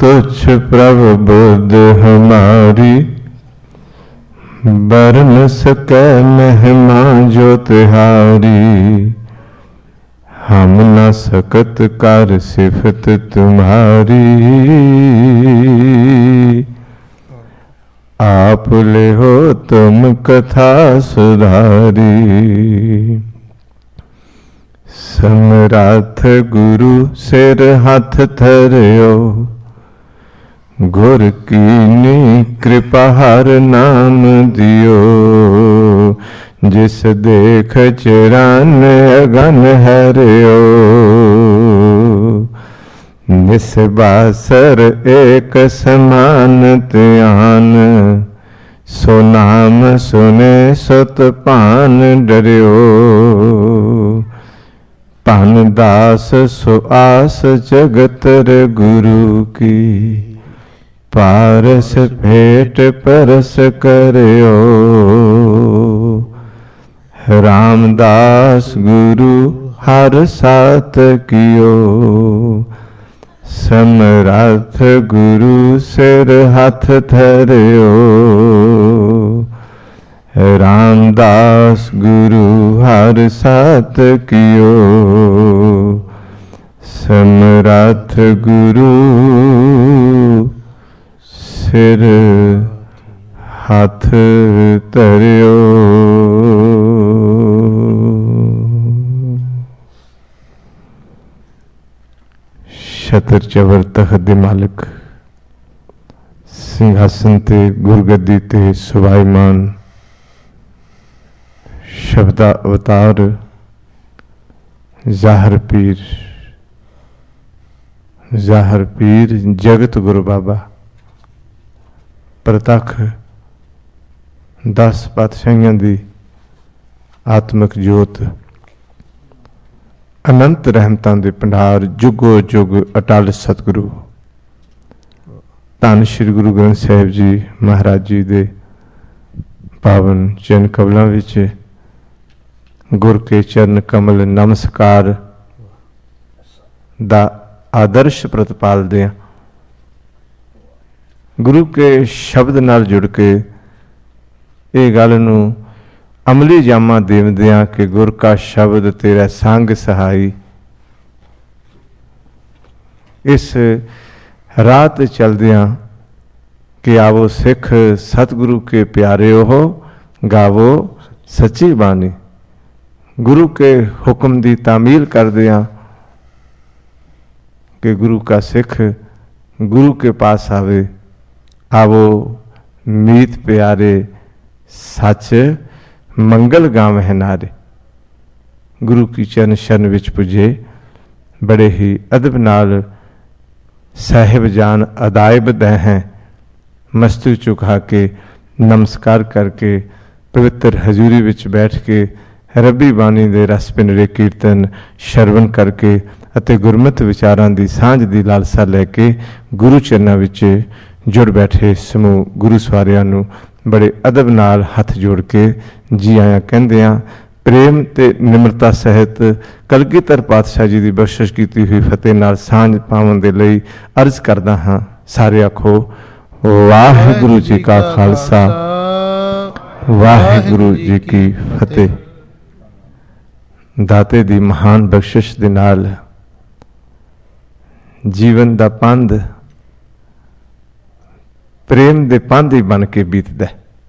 तुच्छ प्रभु बुद्ध हमारी, बरन सकै महिमा जो तिहारी। हम न सकत कर सिफत तुम्हारी, आप ले हो तुम कथा सुधारी। समराथ गुरु सिर हाथ धरियो, गुर कीनी कृपा हर नाम दियो। जिस देख चरण अगन हरियो, निस्बासर एक समान त्यान। सो नाम सुने सुत पान डरियो, पान दास सो आस जगतर गुरु की। पारस भेंट परस करियो, रामदास गुरु हर साथ कियो। समरथ गुरु सिर हाथ धरियो, रामदास गुरु हर साथ कियो। समरथ गुरु सिर हाथ धरियो। छतर चवर तख्त दे मालिक, सिंहासन ते गुरगद्दी ते सुभाईमान, शब्दा अवतार ज़ाहर पीर जगत गुरु बाबा, प्रतख 10 पातशाहियां दी आत्मक जोत, अनंत रहमतां दे भंडार, जुगो जुग अटल सतगुरु धन श्री गुरु ग्रंथ साहिब जी महाराज जी दे पावन चरण कमलों विच गुर के चरण कमल नमस्कार दा आदर्श प्रतिपालदे। गुरु के शब्द नाल जुड़ के ये गल नूं अमली जामा देवदियां कि गुर का शब्द तेरा संग सहाई। इस रात चलदियां कि आवो सिख सतगुरु के प्यारे हो, गावो सच्ची बानी। गुरु के हुक्म दी तामील करदियां कि गुरु का सिख गुरु के पास आवे। आवो मीत प्यारे सच मंगल गाँव है नारे। गुरु की चरण शरण विच पुजे, बड़े ही अदब नाल साहिब जान अदायब दे हैं, मस्तक झुका के नमस्कार करके पवित्र हजूरी विच बैठ के रब्बी बानी दे रस पिंडरे कीर्तन शरवण करके अते गुरमत विचारां दी सांझ दी लालसा लैके गुरु चरनां विच जुड़ बैठे समूह गुरु सवारियां नूं बड़े अदब नाल हथ जोड़ के जी आया कहंदियां प्रेम ते निमरता सहित कलगीधर पातशाह जी की बख्शिश की हुई फतेह नाल सांझ पावन दे लई अर्ज करदा हां। सारे आखो वाहिगुरु जी का खालसा, वाहिगुरु जी की फतेह। दाते दी महान बख्शिश दे नाल जीवन दा पंध प्रेम दे पंध ही बन के बीतदा,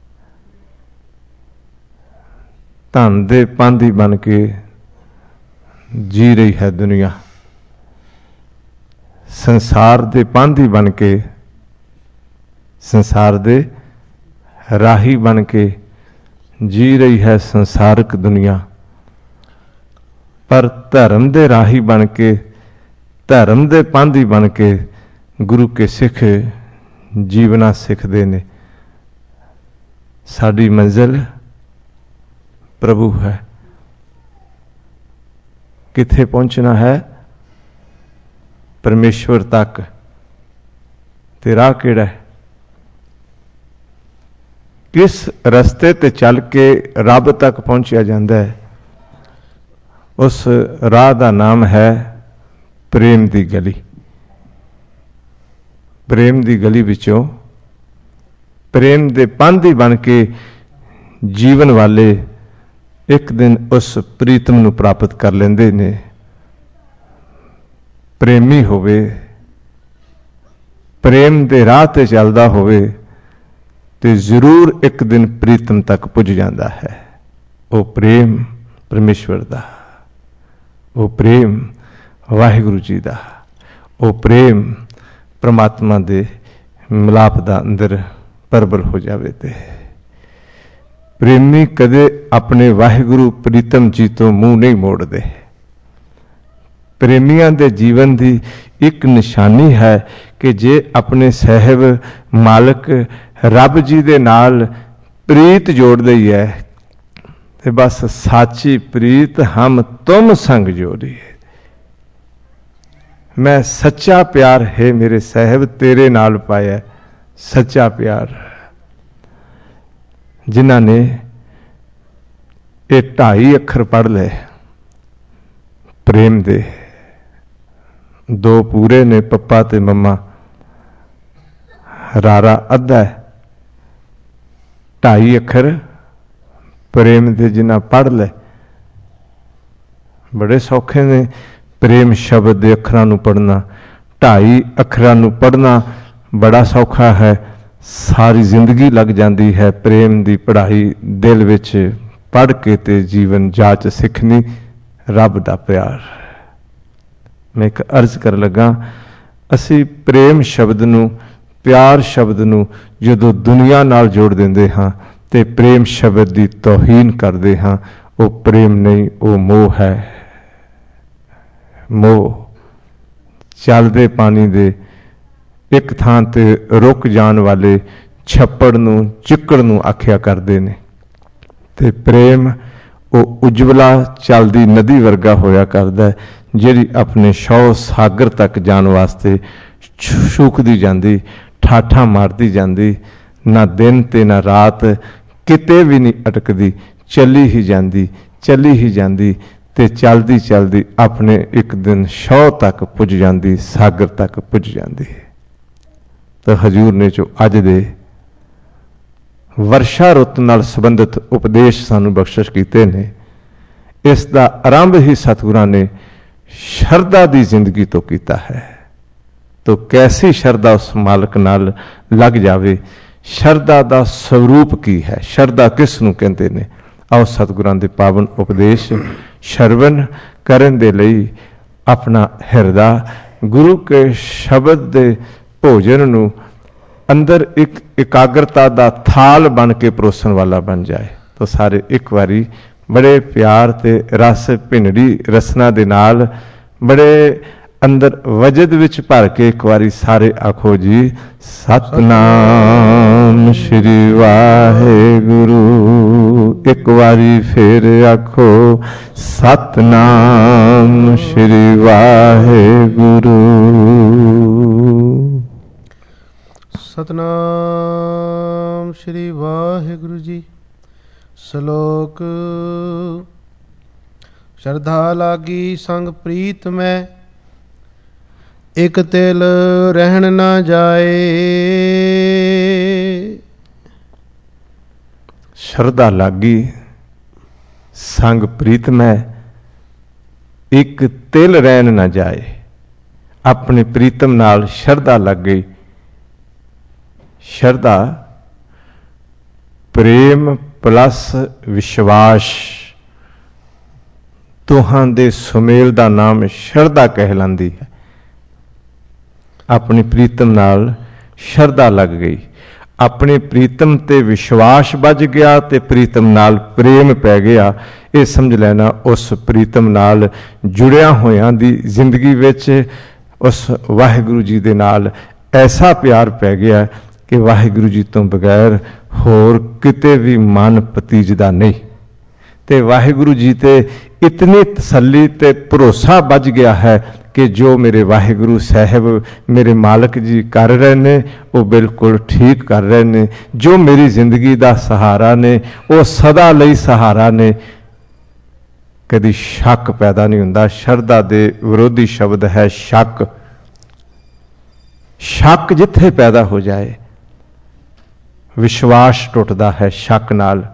धन दे पंध ही बन के जी रही है दुनिया, संसार दे पंध ही बन के, संसार दे राही बन के जी रही है संसारक दुनिया। पर धर्म दे राही बन के, धर्म दे पंध ही बन के गुरु के सिख जीवना सिखते ने। साडी मंजिल प्रभु है। किथे पहुंचना है? परमेश्वर तक। ते राह केड़ा है? किस रस्ते ते चल के रब तक पहुंचा जाता है? उस राह का नाम है प्रेम की गली। प्रेम दी गली विचों प्रेम दे पांधी बन के जीवन वाले एक दिन उस प्रीतम नूं प्राप्त कर लेंदे ने। प्रेमी होवे, प्रेम दे राह ते चलदा होवे ते जरूर एक दिन प्रीतम तक पुज जाता है। वो प्रेम परमेश्वर दा, वो प्रेम वाहिगुरु जी दा, वो प्रेम परमात्मा दे मिलाप दा अंदर प्रबल हो जावे। ते प्रेमी कदे अपने वाहिगुरु प्रीतम जी तो मुंह नहीं मोड़ते। प्रेमियों के जीवन की एक निशानी है कि जे अपने साहिब मालक रब जी दे नाल प्रीत जोड़ दई है ते बस साची प्रीत हम तुम संग जोड़ी। मैं सच्चा प्यार है मेरे साहिब तेरे नाल पाया, सच्चा प्यार। जिन्हां ने ये 2.5 अखर पढ़ ले प्रेम दे, 2 पूरे ने पप्पा ते मम्मा, रारा अद्धा है, 2.5 अखर प्रेम दे जिन्हां पढ़ ले बड़े सौखे ने। प्रेम शब्द के अखरां नूं पढ़ना, 2.5 अखरां नूं पढ़ना बड़ा सौखा है। सारी जिंदगी लग जाती है प्रेम की पढ़ाई दिल विच पढ़ के ते जीवन जाच सिखनी। रब दा प्यार। मैं एक अर्ज कर लगा, असी प्रेम शब्द नूं, प्यार शब्द नूं जदों दुनिया नाल जोड़ देंदे हां ते प्रेम शब्द की तौहीन करते हाँ। वो प्रेम नहीं, वो मोह है। मोह चलते पानी दे एक थां ते रुक जान वाले छप्पड़ नूं चिक्कड़ नूं आख्या करते ने ते प्रेम वो उज्जवला चलती नदी वर्गा होया करदा है, जिहड़ी अपने शौ सागर तक जान वास्ते शूकदी जांदी, ठाठा मारती जांदी, ना दिन ते ना रात किते भी नहीं अटकदी, चली ही जांदी, चली ही जांदी ते चलदी चलदी अपने एक दिन शौ तक पुज जांदी, सागर तक पुज जांदी। तो हजूर ने जो अज दे वर्षा रुत नाल संबंधित उपदेश सानू बख्शिश कीते ने, इसका आरंभ ही सतगुरां ने शरदा की जिंदगी तो किया है। तो कैसी शरदा उस मालक नाल लग जावे। शरदा का स्वरूप की है, शरदा किस नूं कहंदे ने। आओ सतगुरां दे पावन उपदेश श्रवण करन दे लई अपना हिरदा गुरु के शब्द दे भोजन नूं अंदर एक एकाग्रता का थाल बन के परोसन वाला बन जाए। तो सारे एक बारी बड़े प्यार ते रस भिंडी रसना दे नाल बड़े अंदर वजद विच भर के एक बारी सारे आखो जी, सतनाम श्री वाहिगुरु। एक बारी फिर आखो, सतनाम श्री वाहिगुरु। सतनाम श्री वाहिगुरु जी। श्लोक। श्रद्धा लागी संग प्रीत में, एक तिल रहन ना जाए। श्रद्धा लागी संग प्रीत में, एक तिल रहन ना जाए। अपने प्रीतम नाल श्रद्धा लग गई। श्रद्धा प्रेम प्लस विश्वास दोहां दे सुमेल का नाम श्रद्धा कहलांदी है। अपनी प्रीतम नाल श्रद्धा लग गई, अपने प्रीतम ते विश्वास बज गया ते प्रीतम नाल प्रेम पै गया। ये समझ लेना उस प्रीतम नाल जुड़िया होया दी जिंदगी विच उस वाहिगुरु जी दे नाल ऐसा प्यार पै गया कि वाहिगुरु जी तो बगैर होर किते भी मन पतीजदा नहीं। ते वाहिगुरु जी ते इतनी तसल्ली ते भरोसा बज गया है कि जो मेरे वाहिगुरु साहब मेरे मालक जी कर रहे ने वो बिल्कुल ठीक कर रहे ने। जो मेरी जिंदगी का सहारा ने वो सदा लई सहारा ने। कदी शक पैदा नहीं हुंदा। श्रद्धा दे विरोधी शब्द है शक। शक जिथे पैदा हो जाए, विश्वास टुटदा है शक नाल,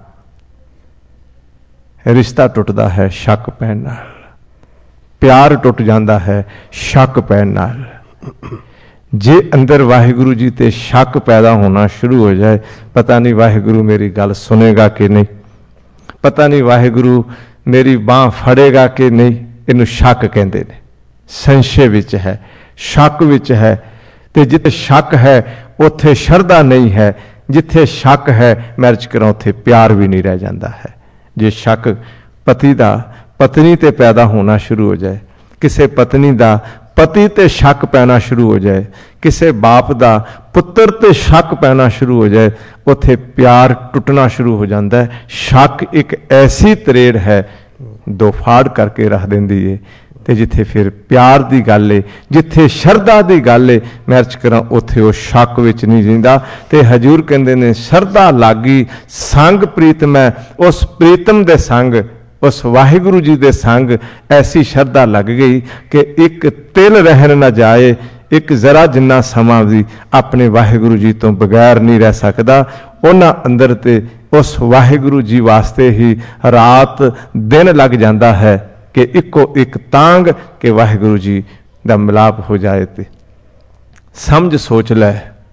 रिश्ता टुटदा है शक पैण नाल, प्यार टुट जाता है शक पैण नाल। जे अंदर वाहिगुरु जी ते शक पैदा होना शुरू हो जाए, पता नहीं वाहिगुरु मेरी गल सुनेगा कि नहीं, पता नहीं वाहिगुरु मेरी बांह फड़ेगा कि नहीं, इनू शक कहते हैं। संशय विच है, शक विच है, ते जिथे शक है उत्थे शरधा नहीं है, जिथे शक है मैरिज करा उत्थे प्यार भी नहीं रह जाता है। जे शक पति दा पत्नी ते पैदा होना शुरू हो जाए, किसी पत्नी दा पति ते शक पैना शुरू हो जाए, किसी बाप दा पुत्र ते शक पैना शुरू हो जाए, उत्थे प्यार टुटना शुरू हो जाता है। शक एक ऐसी तरेड़ है, दो फाड़ करके रख देंदी है। ते जिथे फिर प्यार की गल है, जिथे शरधा की गल है, मैरिज करा उत्थे वो शक विच नहीं जींदा। ते हजूर कहंदे ने शरधा लागी संग प्रीतम है, उस प्रीतम दे संग, उस वाहिगुरु जी दे संग ऐसी शरधा लग गई कि एक तिल रहन न जाए, एक जरा जिन्ना समा भी अपने वाहिगुरु जी तो बगैर नहीं रह सकता। उन्हां अंदर ते उस वाहिगुरु जी वास्ते ही रात दिन लग जाता है कि इको एक तांग के वाहिगुरु जी दा मिलाप हो जाए। ते समझ सोच लै,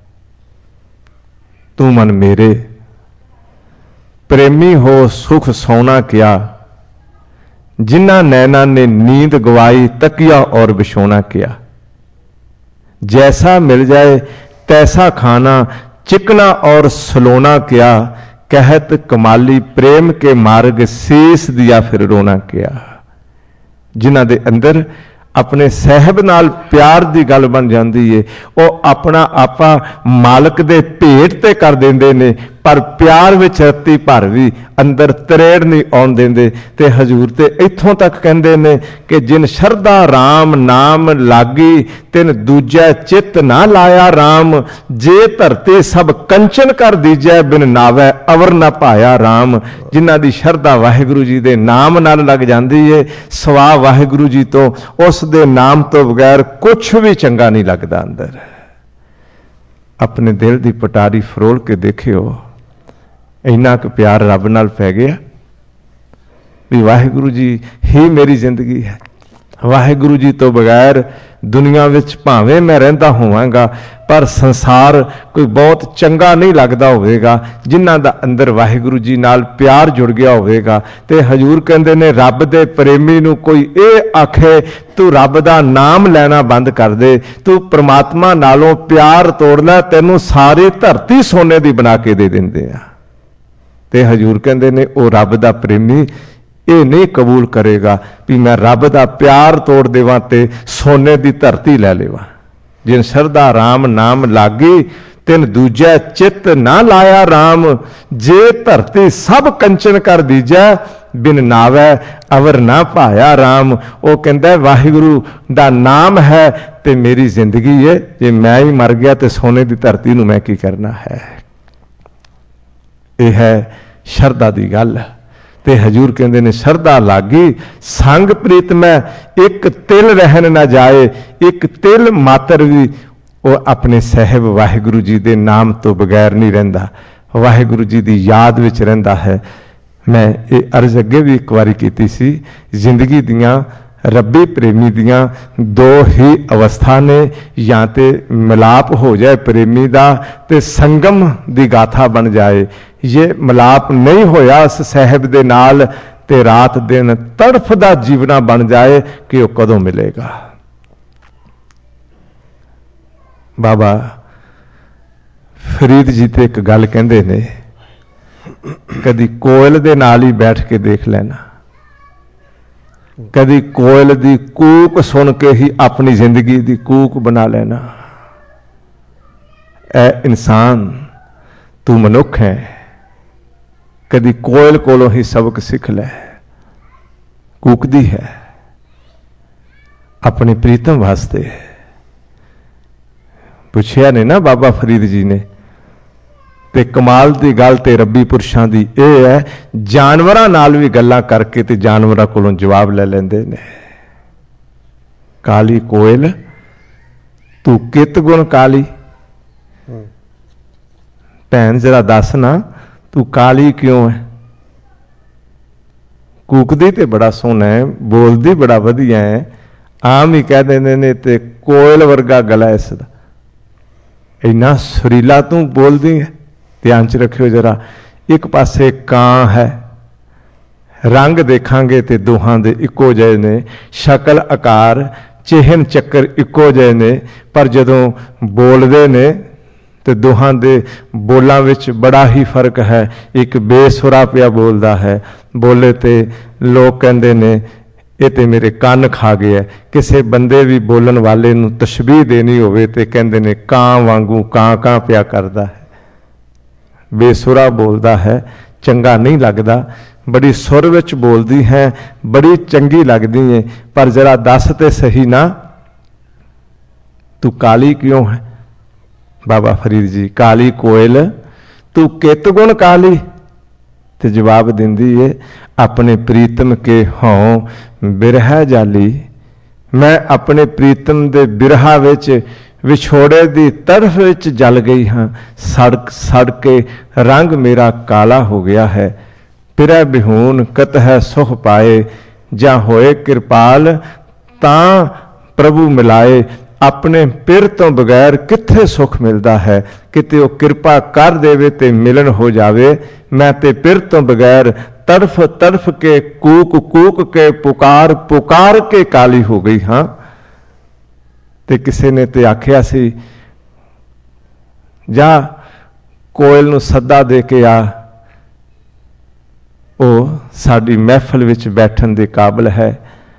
तू मन मेरे प्रेमी हो सुख सोना किया, जिन्ना नैना ने नींद गवाई तकिया और बिछोना किया। जैसा मिल जाए तैसा खाना, चिकना और सलोना किया, कहत कमाली प्रेम के मार्ग शीस दिया फिर रोना किया। जिन्हां दे अंदर अपने साहब नाल प्यार की गल बन जाती है, वो अपना आपा मालक दे भेट ते कर देंदे ने, पर प्यार विच रत्ती भर भी अंदर तरेड़ नहीं आउण देंदे। ते हजूर ते इत्थों तक कहंदे ने कि जिन शरदा राम नाम लागी, तिन दूजा चित ना लाया राम, जे धरती सब कंचन कर दीजै, बिन नावै अवर ना पाया राम। जिन्हां दी शरदा वाहिगुरु जी दे नाम नाल लग जाती है, सवा वाहिगुरु जी तो उस दे नाम तो बगैर कुछ भी चंगा नहीं लगता। अंदर अपने दिल की पटारी फरोल के देखियो, इन्ना क प्यार रब नाल पै गया भी वाहिगुरु जी ही मेरी जिंदगी है। वाहिगुरु जी तो बगैर दुनिया विच भावें मैं रहिंदा होवांगा, पर संसार कोई बहुत चंगा नहीं लगता होवेगा जिन्हां दा अंदर वाहिगुरु जी नाल प्यार जुड़ गया होवेगा। ते हजूर कहंदे ने रब दे प्रेमी नूं कोई ये आखे तू रब दा नाम लेना बंद कर दे, तू परमात्मा नालों प्यार तोड़ लै, तैनूं सारी धरती सोने दी बना के दे दिंदे आ। ते हजूर कहंदे ने वो रब दा प्रेमी ये नहीं कबूल करेगा भी मैं रब दा प्यार तोड़ देवां ते सोने दी धरती लै लेवां। जिन शरदा राम नाम लागी, तिन दूजा चित ना लाया राम, जे धरती सब कंचन कर दीजै, बिन नावै अवर ना पाया राम। वो कहंदा वाहिगुरु दा नाम है ते मेरी जिंदगी है, जे मैं ही मर गया तो सोने की धरती नूं मैं की करना है। यह है शरदा की गल। ते हजूर कहंदे ने शरदा लागी संग प्रीत में, एक तिल रहन ना जाए, एक तिल मात्र भी वो अपने साहब वाहिगुरु जी दे नाम तो बगैर नहीं रहिंदा, वाहिगुरु जी की याद विच रहिंदा है। मैं ये अर्ज अगे भी एक बारी कीती सी, जिंदगी दियां रब्बी प्रेमी दियां दो ही अवस्था ने, या तो मिलाप हो जाए प्रेमी दा ते संगम दी गाथा बन जाए, ये मिलाप नहीं होया उस साहब दे नाल ते रात दिन तड़फदा जीवना बन जाए कि वह कदों मिलेगा। बाबा फरीद जी ते एक गल कहंदे ने, कदी कोयल दे नाल ही बैठ के देख लेना, कदी कोयल दी कूक सुन के ही अपनी जिंदगी दी कूक बना लेना। ऐ इंसान तू मनुख है, कदी कोयल कोलों ही सबक सीख लै, कूकदी है अपने प्रीतम वास्ते। पुछया ने ना बाबा फरीद जी ने, ते कमाल की गल ते रब्बी पुरुषां दी यह है, जानवरां नाल भी गल्लां करके ते जानवरां कोलों जवाब ले लैंदे ने। काली कोयल तू कित गुण काली। भैन जरा दस ना तू काली क्यों है। कूकदी ते बड़ा सोहना है, बोलदी बड़ा वधिया है, आम ही कह देंदे ने ते कोयल वर्गा गला इसदा, इन्ना सुरीला तू बोलदी है। ध्यान च रखियो जरा, एक पासे कां है, रंग देखांगे ते दोहां दे इक्को जिहे ने, शक्ल आकार चिहन चक्कर इक्को जिहे ने, पर जदों बोलदे ने ते दोहां दे बोलां विच बड़ा ही फर्क है। एक बेसुरा पिया बोलदा है, बोले ते लोग कहंदे ने ये ते मेरे कान खा गया। किसी बंदे भी बोलन वाले नूं तशबीह देनी होवे ते कहंदे ने कां वांगू कां कां पिया करदा है, बेसुरा बोलदा है, चंगा नहीं लगदा। बड़ी सुर विच बोलदी है, बड़ी चंगी लगदी है, पर जरा दस ते सही ना तू काली क्यों है। बाबा फरीद जी, काली कोयल तू कित गुण काली। ते जवाब दिंदी है, अपने प्रीतम के हों बिरह जाली। मैं अपने प्रीतम दे बिरहा विच विछोड़े दी तरफ विच जल गई हाँ। सड़ के रंग मेरा काला हो गया है। पिरै बिहून कत है सुख पाए, जा होए कृपाल तां प्रभु मिलाए। अपने पिर तो बगैर कित्थे सुख मिलता है, किते वो कृपा कर देवे ते मिलन हो जावे। मैं ते पिर तो बगैर तड़फ तड़फ के कूक कूक के पुकार पुकार के काली हो गई हाँ। ते किसी ने ते आखिया सी जा कोयल नूं सद्दा दे के आ, वो साडी महफिल विच बैठन दे काबिल है,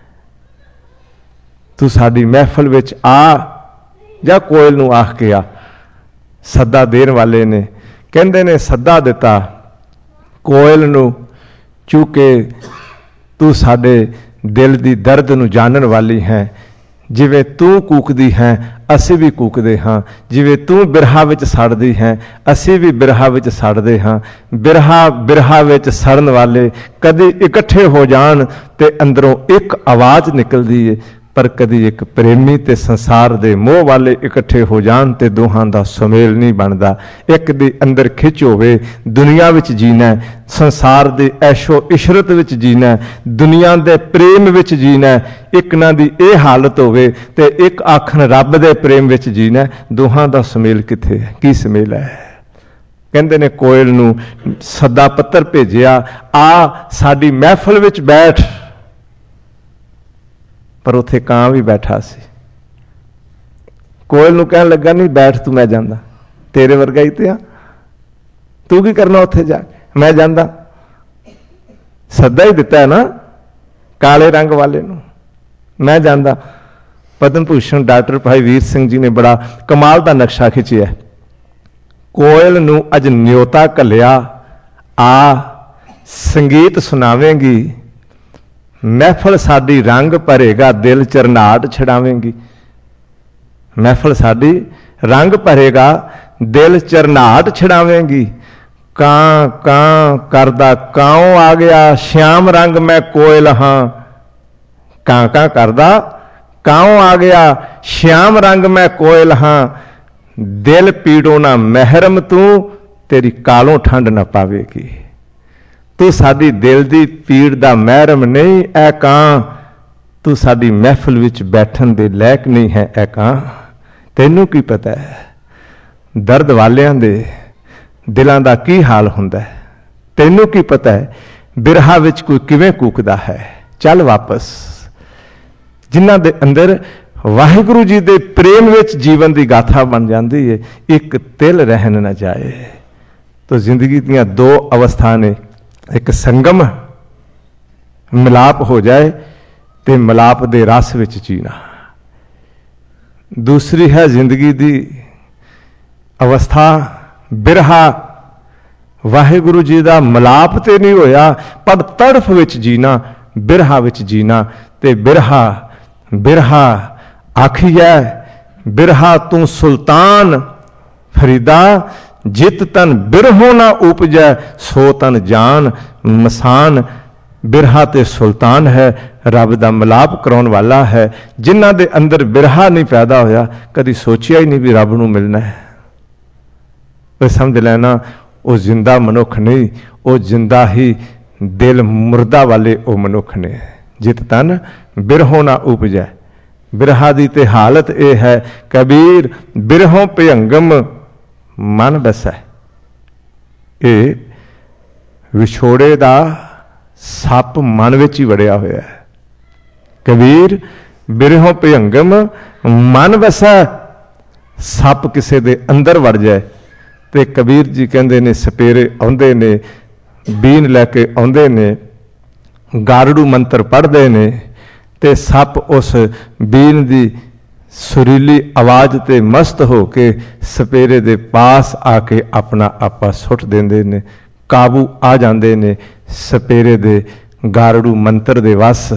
तू साडी महफिल विच आ, जा कोयल नूं आख के आ। सद्दा देण वाले ने कहंदे ने सद्दा दिता कोयल नूं, चूंकि तू साडे दिल दी दर्द नूं जानन वाली है। जिवें तू कूकदी है असीं भी कूकदे हाँ, जिवें तू बिरहा विच सड़दी है असीं भी बिरहा विच सड़दे हाँ। बिरहा विच सड़न वाले कदी इकट्ठे हो जाण ते अंदरों एक आवाज़ निकलदी है, पर कदी एक प्रेमी ते संसार दे मोह वाले इकट्ठे हो जान ते दोहां दा सुमेल नहीं बनता। एक दी अंदर खिच होवे, दुनिया विच जीना, संसार दे ऐशो इशरत विच जीना, दुनिया दे प्रेम विच जीना। एक ना दी ये हालत होवे ते एक आखन रब दे प्रेम विच जीना। दोहां दा सुमेल किथे है, की सुमेल है। कहंदे ने कोयल नूं सदा पत्तर भेजिया, आ साडी महफिल विच बैठ, पर उत्थे कां भी बैठा सी। कोयल नूं कहन लगा नहीं बैठ तू, मैं जांदा, तेरे वर्गा ही ते आ, तू की करना उत्थे जाके, मैं जांदा। सद्दा ही दिता है ना काले रंग वाले नूं, मैं जांदा। पद्म भूषण डॉक्टर भाई वीर सिंह जी ने बड़ा कमाल का नक्शा खिंचिया। कोयल नूं अज न्योता घलिया, आ संगीत सुनावेंगी, महफिल साडी रंग भरेगा, दिल चरनाट छड़ावेंगी। महफिल साडी रंग भरेगा, दिल चरनाट छड़ावेंगी। कां कां करदा काओ आ गया, श्याम रंग मैं कोयल हाँ। कां कां करदा काओ आ गया, श्याम रंग मैं कोयल हाँ। दिल पीड़ो ना महरम तू, तेरी कालों ठंड ना पावेगी। तू साडी दिल दी पीड़ दा महरम नहीं ऐ कां, तू साडी महफिल विच बैठन दे लायक नहीं है ऐ कां। तैनू की पता है दर्द वालियां दे दिलां दा की हाल हुंदा है, तैनू की पता है बिरहा विच कोई किवें कूकदा है। चल वापस, जिन्हां दे अंदर वाहिगुरू जी दे प्रेम विच जीवन दी गाथा बन जाती है, एक तिल रहन न जाए। तो जिंदगी दियां दो अवस्था ने, एक संगम मिलाप हो जाए ते मिलाप दे रस विच जीना, दूसरी है जिंदगी दी अवस्था बिरहा। वाहिगुरू जी दा मिलाप ते नहीं होया, पर तड़फ विच जीना, बिरहा विच जीना। ते बिरहा बिरहा आखिया बिरहा तू सुल्तान फरीदा, जित तन बिरहो ना उपजै सो तन जान मसान। ਬਿਰਹਾ ਤੇ ਸੁਲਤਾਨ ਹੈ, ਰੱਬ ਦਾ ਮਿਲਾਪ ਕਰਾਉਣ ਵਾਲਾ ਹੈ। ਜਿਨ੍ਹਾਂ ਦੇ ਅੰਦਰ ਬਿਰਹਾ ਨਹੀਂ ਪੈਦਾ ਹੋਇਆ, ਕਦੀ ਸੋਚਿਆ ਹੀ ਨਹੀਂ ਵੀ ਰੱਬ ਨੂੰ ਮਿਲਣਾ ਹੈ, ਉਹ ਸਮਝ ਲੈਣਾ ਉਹ ਜ਼ਿੰਦਾ ਮਨੁੱਖ ਨਹੀਂ, ਉਹ ਜ਼ਿੰਦਾ ਹੀ ਦਿਲ ਮੁਰਦਾ ਵਾਲੇ ਉਹ ਮਨੁੱਖ ਨੇ। ਜਿਤ ਤਨ ਬਿਰਹੋਂ ਨਾ ਉਪਜੈ। ਬਿਰਹਾ ਦੀ ਤੇ ਹਾਲਤ ਇਹ ਹੈ, ਕਬੀਰ ਬਿਰਹੋਂ ਭਿਅੰਗਮ ਮਨ ਬਸੈ। ਇਹ ਵਿਛੋੜੇ ਦਾ ਸੱਪ ਮਨ ਵਿੱਚ ਹੀ ਵੜਿਆ ਹੋਇਆ ਹੈ। ਕਬੀਰ ਬਿਰਹੋਂ ਭਿਅੰਗਮ ਮਨ ਬਸੈ। ਸੱਪ ਕਿਸੇ ਦੇ ਅੰਦਰ ਵੜ ਜਾਏ ਤੇ ਕਬੀਰ ਜੀ ਕਹਿੰਦੇ ਨੇ ਸਪੇਰੇ ਆਉਂਦੇ ਨੇ, ਬੀਨ ਲੈ ਕੇ ਆਉਂਦੇ ਨੇ, ਗਾਰੜੂ ਮੰਤਰ ਪੜ੍ਹਦੇ ਨੇ ਤੇ ਸੱਪ ਉਸ ਬੀਨ ਦੀ ਸੁਰੀਲੀ ਆਵਾਜ਼ ਤੇ ਮਸਤ ਹੋ ਕੇ ਸਪੇਰੇ ਦੇ ਪਾਸ ਆ ਕੇ ਆਪਣਾ ਆਪਾ ਸੁੱਟ ਦਿੰਦੇ ਨੇ, ਕਾਬੂ ਆ ਜਾਂਦੇ ਨੇ ਸਪੇਰੇ ਦੇ ਗਾਰੜੂ ਮੰਤਰ ਦੇ ਵਸ।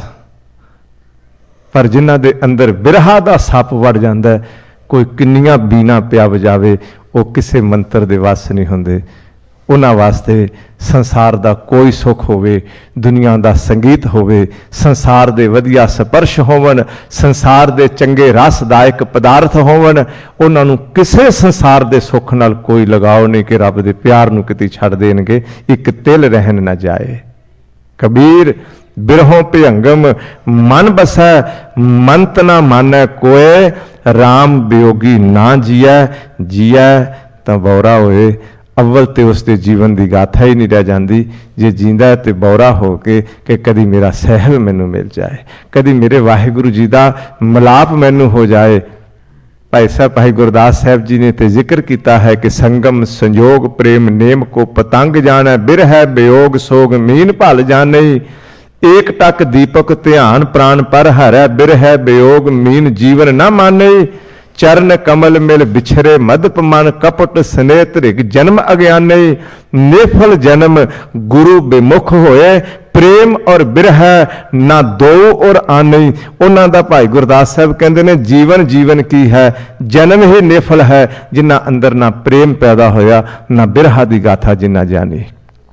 ਪਰ ਜਿਨ੍ਹਾਂ ਦੇ ਅੰਦਰ ਬਿਰਹਾ ਦਾ ਸੱਪ ਵੜ ਜਾਂਦਾ, ਕੋਈ ਕਿੰਨੀਆਂ ਬੀਨਾ ਪਿਆ ਵਜਾਵੇ, ਉਹ ਕਿਸੇ ਮੰਤਰ ਦੇ ਵਸ ਨਹੀਂ ਹੁੰਦੇ। ਉਹਨਾਂ ਵਾਸਤੇ ਸੰਸਾਰ ਦਾ ਕੋਈ ਸੁੱਖ ਹੋਵੇ, ਦੁਨੀਆ ਦਾ ਸੰਗੀਤ ਹੋਵੇ, ਸੰਸਾਰ ਦੇ ਵਧੀਆ ਸਪਰਸ਼ ਹੋਵਣ, ਸੰਸਾਰ ਦੇ ਚੰਗੇ ਰਸਦਾਇਕ ਪਦਾਰਥ ਹੋਵਣ, ਉਹਨਾਂ ਨੂੰ ਕਿਸੇ ਸੰਸਾਰ ਦੇ ਸੁੱਖ ਨਾਲ ਕੋਈ ਲਗਾਓ ਨਹੀਂ ਕਿ ਰੱਬ ਦੇ ਪਿਆਰ ਨੂੰ ਕਿਤੇ ਛੱਡ ਦੇਣਗੇ। ਇੱਕ ਤਿਲ ਰਹਿਣ ਨਾ ਜਾਏ। ਕਬੀਰ ਬਿਰਹੋਂ ਭਿਅੰਗਮ ਮਨ ਬਸੈ, ਮੰਤ ਨਾ ਮਾਨੈ ਕੋਏ, ਰਾਮ ਬਿਯੋਗੀ ਨਾ ਜੀਐ, ਜੀਐ ਤਾਂ ਬੌਰਾ ਹੋਏ। ਅਵਲ ਤੇ ਉਸ ਦੇ ਜੀਵਨ ਦੀ ਗਾਥਾ ਹੀ ਨਹੀਂ ਰਹਿ ਜਾਂਦੀ ਜੇ ਜੀਂਦਾ ਤੇ ਬੌਰਾ ਹੋ ਕੇ ਕਿ ਕਦੀ ਮੇਰਾ ਸਹਿਬ ਮੈਨੂੰ ਮਿਲ ਜਾਏ, ਕਦੀ ਮੇਰੇ ਵਾਹਿਗੁਰੂ ਜੀ ਦਾ ਮਿਲਾਪ ਮੈਨੂੰ ਹੋ ਜਾਏ। ਭਾਈ ਸਾਹਿਬ ਭਾਈ ਗੁਰਦਾਸ ਸਾਹਿਬ ਜੀ ਨੇ ਤੇ ਜ਼ਿਕਰ ਕੀਤਾ ਹੈ ਕਿ ਸੰਗਮ ਸੰਯੋਗ ਪ੍ਰੇਮ ਨੇਮ ਕੋ ਪਤੰਗ ਜਾਣੈ, ਬਿਰਹਿ ਬਿਯੋਗ ਸੋਗ ਮੀਨ ਭਲ ਜਾਣਈ। ਏਕ ਟਕ ਦੀਪਕ ਧਿਆਨ ਪ੍ਰਾਨ ਪਰ ਹਰੈ, ਬਿਰਹਿ ਬਿਯੋਗ ਮੀਨ ਜੀਵਨ ਨਾ ਮਾਨਈ। ਚਰਨ ਕਮਲ ਮਿਲ ਬਿਛਰੇ ਮਦਪ ਮਨ, ਕਪਟ ਸਨੇਹ ਧ੍ਰਿਗ ਜਨਮ ਅਗਿਆਨਈ। ਨਿਫਲ ਜਨਮ ਗੁਰੂ ਬਿਮੁਖ ਹੋਏ, ਪ੍ਰੇਮ ਔਰ ਬਿਰਹਿ ਨਾ ਦੋ ਔਰ ਆਨਈ। ਉਹਨਾਂ ਦਾ ਭਾਈ ਗੁਰਦਾਸ ਸਾਹਿਬ ਕਹਿੰਦੇ ਨੇ ਜੀਵਨ ਜੀਵਨ ਕੀ ਹੈ, ਜਨਮ ਹੀ ਨਿਫਲ ਹੈ ਜਿਨ੍ਹਾਂ ਅੰਦਰ ਨਾ ਪ੍ਰੇਮ ਪੈਦਾ ਹੋਇਆ, ਨਾ ਬਿਰਹਾ ਦੀ ਗਾਥਾ ਜਿਨ੍ਹਾਂ ਜਾਣੀ।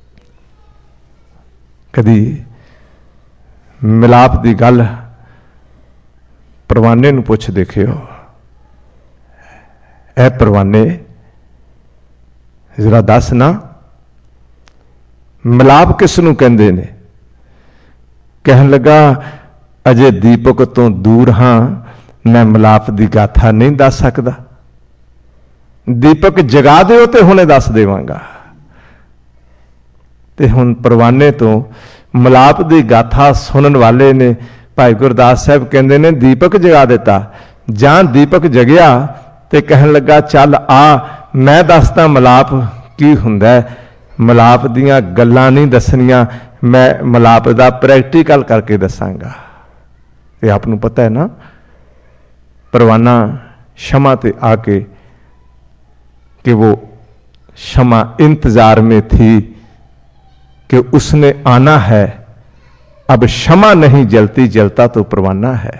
ਕਦੀ ਮਿਲਾਪ ਦੀ ਗੱਲ ਪਰਵਾਨੇ ਨੂੰ ਪੁੱਛ ਦੇਖਿਓ। ਇਹ ਪਰਵਾਨੇ ਜ਼ਰਾ ਦੱਸ ਨਾ, ਮਿਲਾਪ ਕਿਸ ਨੂੰ ਕਹਿੰਦੇ ਨੇ? ਕਹਿਣ ਲੱਗਾ ਅਜੇ ਦੀਪਕ ਤੋਂ ਦੂਰ ਹਾਂ, ਮੈਂ ਮਿਲਾਪ ਦੀ ਗਾਥਾ ਨਹੀਂ ਦੱਸ ਸਕਦਾ। ਦੀਪਕ ਜਗਾ ਦਿਓ ਤੇ ਹੁਣੇ ਦੱਸ ਦੇਵਾਂਗਾ। ਤੇ ਹੁਣ ਪਰਵਾਨੇ ਤੋਂ ਮਿਲਾਪ ਦੀ ਗਾਥਾ ਸੁਣਨ ਵਾਲੇ ਨੇ ਭਾਈ ਗੁਰਦਾਸ ਸਾਹਿਬ ਕਹਿੰਦੇ ਨੇ ਦੀਪਕ ਜਗਾ ਦਿੱਤਾ। ਜਾਂ ਦੀਪਕ ਜਗਿਆ ਤੇ ਕਹਿਣ ਲੱਗਾ ਚੱਲ ਆ ਮੈਂ ਦੱਸਦਾ ਮਿਲਾਪ ਕੀ ਹੁੰਦਾ। ਮਿਲਾਪ ਦੀਆਂ ਗੱਲਾਂ ਨਹੀਂ ਦੱਸਣੀਆਂ, ਮੈਂ ਮਿਲਾਪ ਦਾ ਪ੍ਰੈਕਟੀਕਲ ਕਰਕੇ ਦੱਸਾਂਗਾ। ਤੇ ਆਪ ਨੂੰ ਪਤਾ ਹੈ ਨਾ, ਪਰਵਾਨਾ ਸ਼ਮਾ ਤੇ आके कि वो शमा इंतजार में थी कि उसने आना है, अब शमा नहीं जलती जलता तो परवाना है।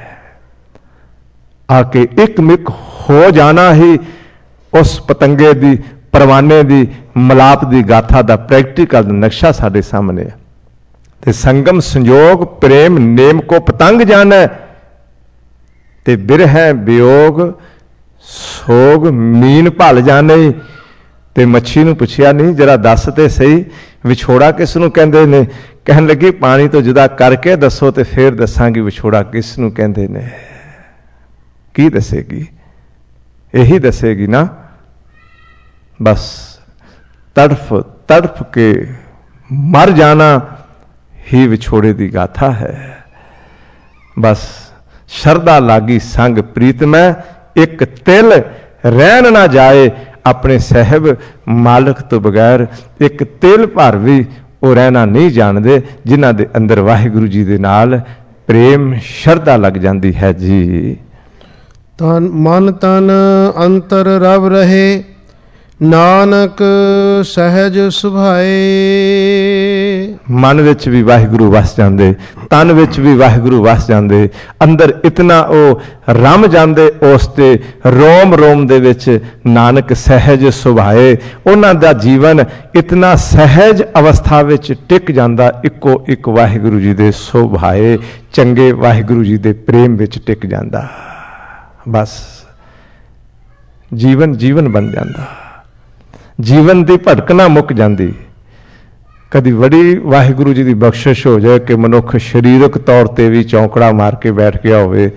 आके एक मिक हो जाना ही उस पतंगे दी परवाने दी मिलाप दी गाथा दा प्रैक्टिकल नक्शा साडे सामने है। ते संगम संयोग प्रेम नेम को पतंग जाना ते बिरह वियोग सोग मीन भल जाने। ते मच्छी नूं पुछया नहीं जरा दस ते सही विछोड़ा किस नूं कहंदे ने? कहन लगी पानी तो जुदा करके दसो ते फिर दसांगी विछोड़ा किस नूं कहंदे ने। की दसेगी? यही दसेगी ना। बस तड़फ तड़फ के मर जाना ही विछोड़े दी गाथा है। बस शरदा लागी संग प्रीत में एक तिल रहन ना जाए। अपने साहब मालिक तो बगैर एक तिल भर भी वो रहना नहीं जानते जिन्हां दे अंदर वाहिगुरु जी दे नाल प्रेम शरदा लग जाती है जी। तन मन तन अंतर रब रहे ਨਾਨਕ ਸਹਿਜ ਸੁਭਾਏ। ਮਨ ਵਿੱਚ ਵੀ ਵਾਹਿਗੁਰੂ ਵਸ ਜਾਂਦੇ, ਤਨ ਵਿੱਚ ਵੀ ਵਾਹਿਗੁਰੂ ਵਸ ਜਾਂਦੇ, ਅੰਦਰ ਇਤਨਾ ਉਹ ਰਮ ਜਾਂਦੇ ਉਸ ਤੇ ਰੋਮ ਰੋਮ ਦੇ ਵਿੱਚ ਨਾਨਕ ਸਹਿਜ ਸੁਭਾਏ। ਉਹਨਾਂ ਦਾ ਜੀਵਨ ਇਤਨਾ ਸਹਿਜ ਅਵਸਥਾ ਵਿੱਚ ਟਿਕ ਜਾਂਦਾ, ਇੱਕੋ ਇੱਕ ਵਾਹਿਗੁਰੂ ਜੀ ਦੇ ਸੁਭਾਏ, ਚੰਗੇ ਵਾਹਿਗੁਰੂ ਜੀ ਦੇ ਪ੍ਰੇਮ ਵਿੱਚ ਟਿਕ ਜਾਂਦਾ। ਬਸ ਜੀਵਨ ਜੀਵਨ ਬਣ ਜਾਂਦਾ, ਜੀਵਨ ਦੀ ਭਟਕਣਾ ਮੁੱਕ ਜਾਂਦੀ। ਕਦੀ ਬੜੀ ਵਾਹਿਗੁਰੂ ਜੀ ਦੀ ਬਖਸ਼ਿਸ਼ ਹੋ ਜਾਏ ਕਿ ਮਨੁੱਖ ਸਰੀਰਕ ਤੌਰ ਤੇ ਵੀ ਚੌਂਕੜਾ ਮਾਰ ਕੇ ਬੈਠ ਗਿਆ ਹੋਵੇ,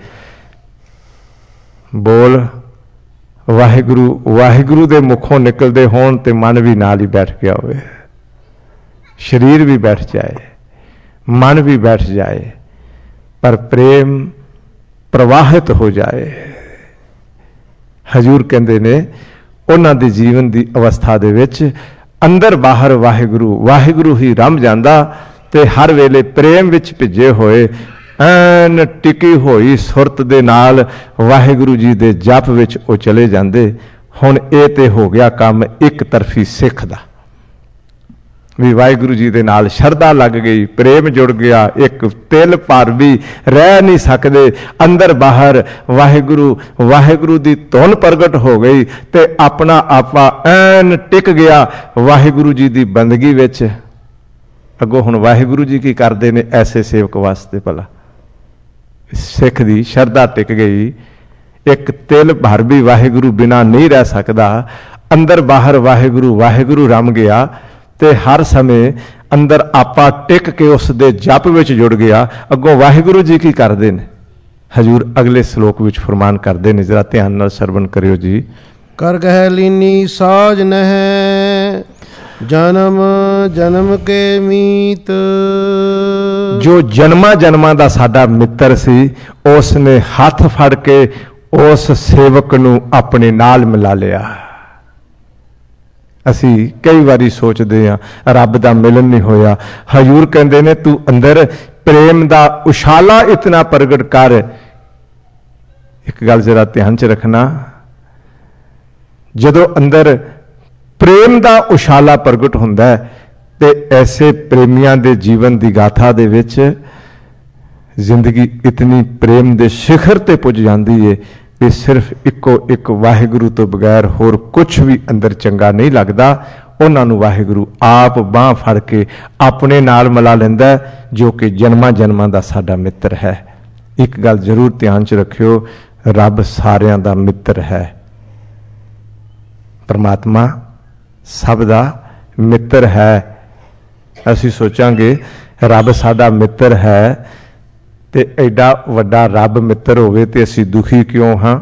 ਬੋਲ ਵਾਹਿਗੁਰੂ ਵਾਹਿਗੁਰੂ ਦੇ ਮੁਖੋਂ ਨਿਕਲਦੇ ਹੋਣ ਤੇ ਮਨ ਵੀ ਨਾਲ ਹੀ ਬੈਠ ਗਿਆ ਹੋਵੇ, ਸਰੀਰ ਵੀ ਬੈਠ ਜਾਏ, ਮਨ ਵੀ ਬੈਠ ਜਾਏ, ਪਰ ਪ੍ਰੇਮ ਪ੍ਰਵਾਹਿਤ ਹੋ ਜਾਏ। ਹਜ਼ੂਰ ਕਹਿੰਦੇ ਨੇ ਉਹਨਾਂ ਦੇ ਜੀਵਨ ਦੀ ਅਵਸਥਾ ਦੇ ਵਿੱਚ ਅੰਦਰ ਬਾਹਰ ਵਾਹਿਗੁਰੂ ਵਾਹਿਗੁਰੂ ਹੀ ਰਮ ਜਾਂਦਾ ਤੇ ਹਰ ਵੇਲੇ ਪ੍ਰੇਮ ਵਿੱਚ ਭਿੱਜੇ ਹੋਏ ਐਨ ਟਿਕੀ ਹੋਈ ਸੁਰਤ ਦੇ ਨਾਲ ਵਾਹਿਗੁਰੂ ਜੀ ਦੇ ਜਪ ਵਿੱਚ ਉਹ ਚਲੇ ਜਾਂਦੇ। ਹੁਣ ਇਹ ਤੇ ਹੋ ਗਿਆ ਕੰਮ ਇੱਕ ਤਰਫੀ ਸਿੱਖ ਦਾ, ਵੀ ਵਾਹਿਗੁਰੂ ਜੀ ਦੇ ਨਾਲ ਸ਼ਰਧਾ ਲੱਗ ਗਈ, ਪ੍ਰੇਮ ਜੁੜ ਗਿਆ, ਇੱਕ ਤਿਲ ਭਰ ਵੀ ਰਹਿ ਨਹੀਂ ਸਕਦੇ, ਅੰਦਰ ਬਾਹਰ ਵਾਹਿਗੁਰੂ ਵਾਹਿਗੁਰੂ ਦੀ ਧੁਨ ਪ੍ਰਗਟ ਹੋ ਗਈ ਤੇ ਆਪਣਾ ਆਪਾ ਐਨ ਟਿਕ ਗਿਆ ਵਾਹਿਗੁਰੂ ਜੀ ਦੀ ਬੰਦਗੀ ਵਿੱਚ। ਅੱਗੋਂ ਹੁਣ ਵਾਹਿਗੁਰੂ ਜੀ ਕੀ ਕਰਦੇ ਨੇ ਐਸੇ ਸੇਵਕ ਵਾਸਤੇ? ਭਲਾ ਸਿੱਖ ਦੀ ਸ਼ਰਧਾ ਟਿਕ ਗਈ, ਇੱਕ ਤਿਲ ਭਰ ਵੀ ਵਾਹਿਗੁਰੂ ਬਿਨਾਂ ਨਹੀਂ ਰਹਿ ਸਕਦਾ, ਅੰਦਰ ਬਾਹਰ ਵਾਹਿਗੁਰੂ ਵਾਹਿਗੁਰੂ ਰਮ ਗਿਆ ਤੇ ਹਰ ਸਮੇਂ ਅੰਦਰ ਆਪਾ ਟਿਕ ਕੇ ਉਸ ਦੇ ਜਪ ਵਿੱਚ ਜੁੜ ਗਿਆ। ਅੱਗੋਂ ਵਾਹਿਗੁਰੂ ਜੀ ਕੀ ਕਰਦੇ ਨੇ? ਹਜ਼ੂਰ ਅਗਲੇ ਸ਼ਲੋਕ ਵਿੱਚ ਫਰਮਾਨ ਕਰਦੇ ਨੇ, ਜ਼ਰਾ ਧਿਆਨ ਨਾਲ ਸਰਵਣ ਕਰਿਓ ਜੀ। ਕਰ ਗਹਿ ਲੀਨੀ ਸਾਜ ਨਹਿ ਜਨਮ ਜਨਮ ਕੇ ਮੀਤ। ਜੋ ਜਨਮਾਂ ਜਨਮਾਂ ਦਾ ਸਾਡਾ ਮਿੱਤਰ ਸੀ, ਉਸ ਨੇ ਹੱਥ ਫੜ ਕੇ ਉਸ ਸੇਵਕ ਨੂੰ ਆਪਣੇ ਨਾਲ ਮਿਲਾ ਲਿਆ। ਅਸੀਂ ਕਈ ਵਾਰੀ ਸੋਚਦੇ ਹਾਂ ਰੱਬ ਦਾ ਮਿਲਨ ਨਹੀਂ ਹੋਇਆ। ਹਜ਼ੂਰ ਕਹਿੰਦੇ ਨੇ ਤੂੰ ਅੰਦਰ ਪ੍ਰੇਮ ਦਾ ਉਛਾਲਾ ਇਤਨਾ ਪ੍ਰਗਟ ਕਰ। ਇੱਕ ਗੱਲ ਜ਼ਰਾ ਧਿਆਨ 'ਚ ਰੱਖਣਾ, ਜਦੋਂ ਅੰਦਰ ਪ੍ਰੇਮ ਦਾ ਉਛਾਲਾ ਪ੍ਰਗਟ ਹੁੰਦਾ ਹੈ ਤੇ ਐਸੇ ਪ੍ਰੇਮੀਆਂ ਦੇ ਜੀਵਨ ਦੀ ਗਾਥਾ ਦੇ ਵਿੱਚ ਜ਼ਿੰਦਗੀ ਇਤਨੀ ਪ੍ਰੇਮ ਦੇ ਸਿਖਰ ਤੇ ਪੁੱਜ ਜਾਂਦੀ ਹੈ ਕਿ ਸਿਰਫ ਇੱਕੋ ਇੱਕ ਵਾਹਿਗੁਰੂ ਤੋਂ ਬਗੈਰ ਹੋਰ ਕੁਝ ਵੀ ਅੰਦਰ ਚੰਗਾ ਨਹੀਂ ਲੱਗਦਾ। ਉਹਨਾਂ ਨੂੰ ਵਾਹਿਗੁਰੂ ਆਪ ਬਾਂਹ ਫੜ ਕੇ ਆਪਣੇ ਨਾਲ ਮਿਲਾ ਲੈਂਦਾ, ਜੋ ਕਿ ਜਨਮਾਂ ਜਨਮਾਂ ਦਾ ਸਾਡਾ ਮਿੱਤਰ ਹੈ। ਇੱਕ ਗੱਲ ਜ਼ਰੂਰ ਧਿਆਨ 'ਚ ਰੱਖਿਓ, ਰੱਬ ਸਾਰਿਆਂ ਦਾ ਮਿੱਤਰ ਹੈ। ਪਰਮਾਤਮਾ ਸਭ ਦਾ ਮਿੱਤਰ ਹੈ। ਅਸੀਂ ਸੋਚਾਂਗੇ ਰੱਬ ਸਾਡਾ ਮਿੱਤਰ ਹੈ ਤੇ ਐਡਾ ਵੱਡਾ ਰੱਬ ਮਿੱਤਰ ਹੋਵੇ ਤੇ ਅਸੀਂ ਦੁਖੀ ਕਿਉਂ ਹਾਂ?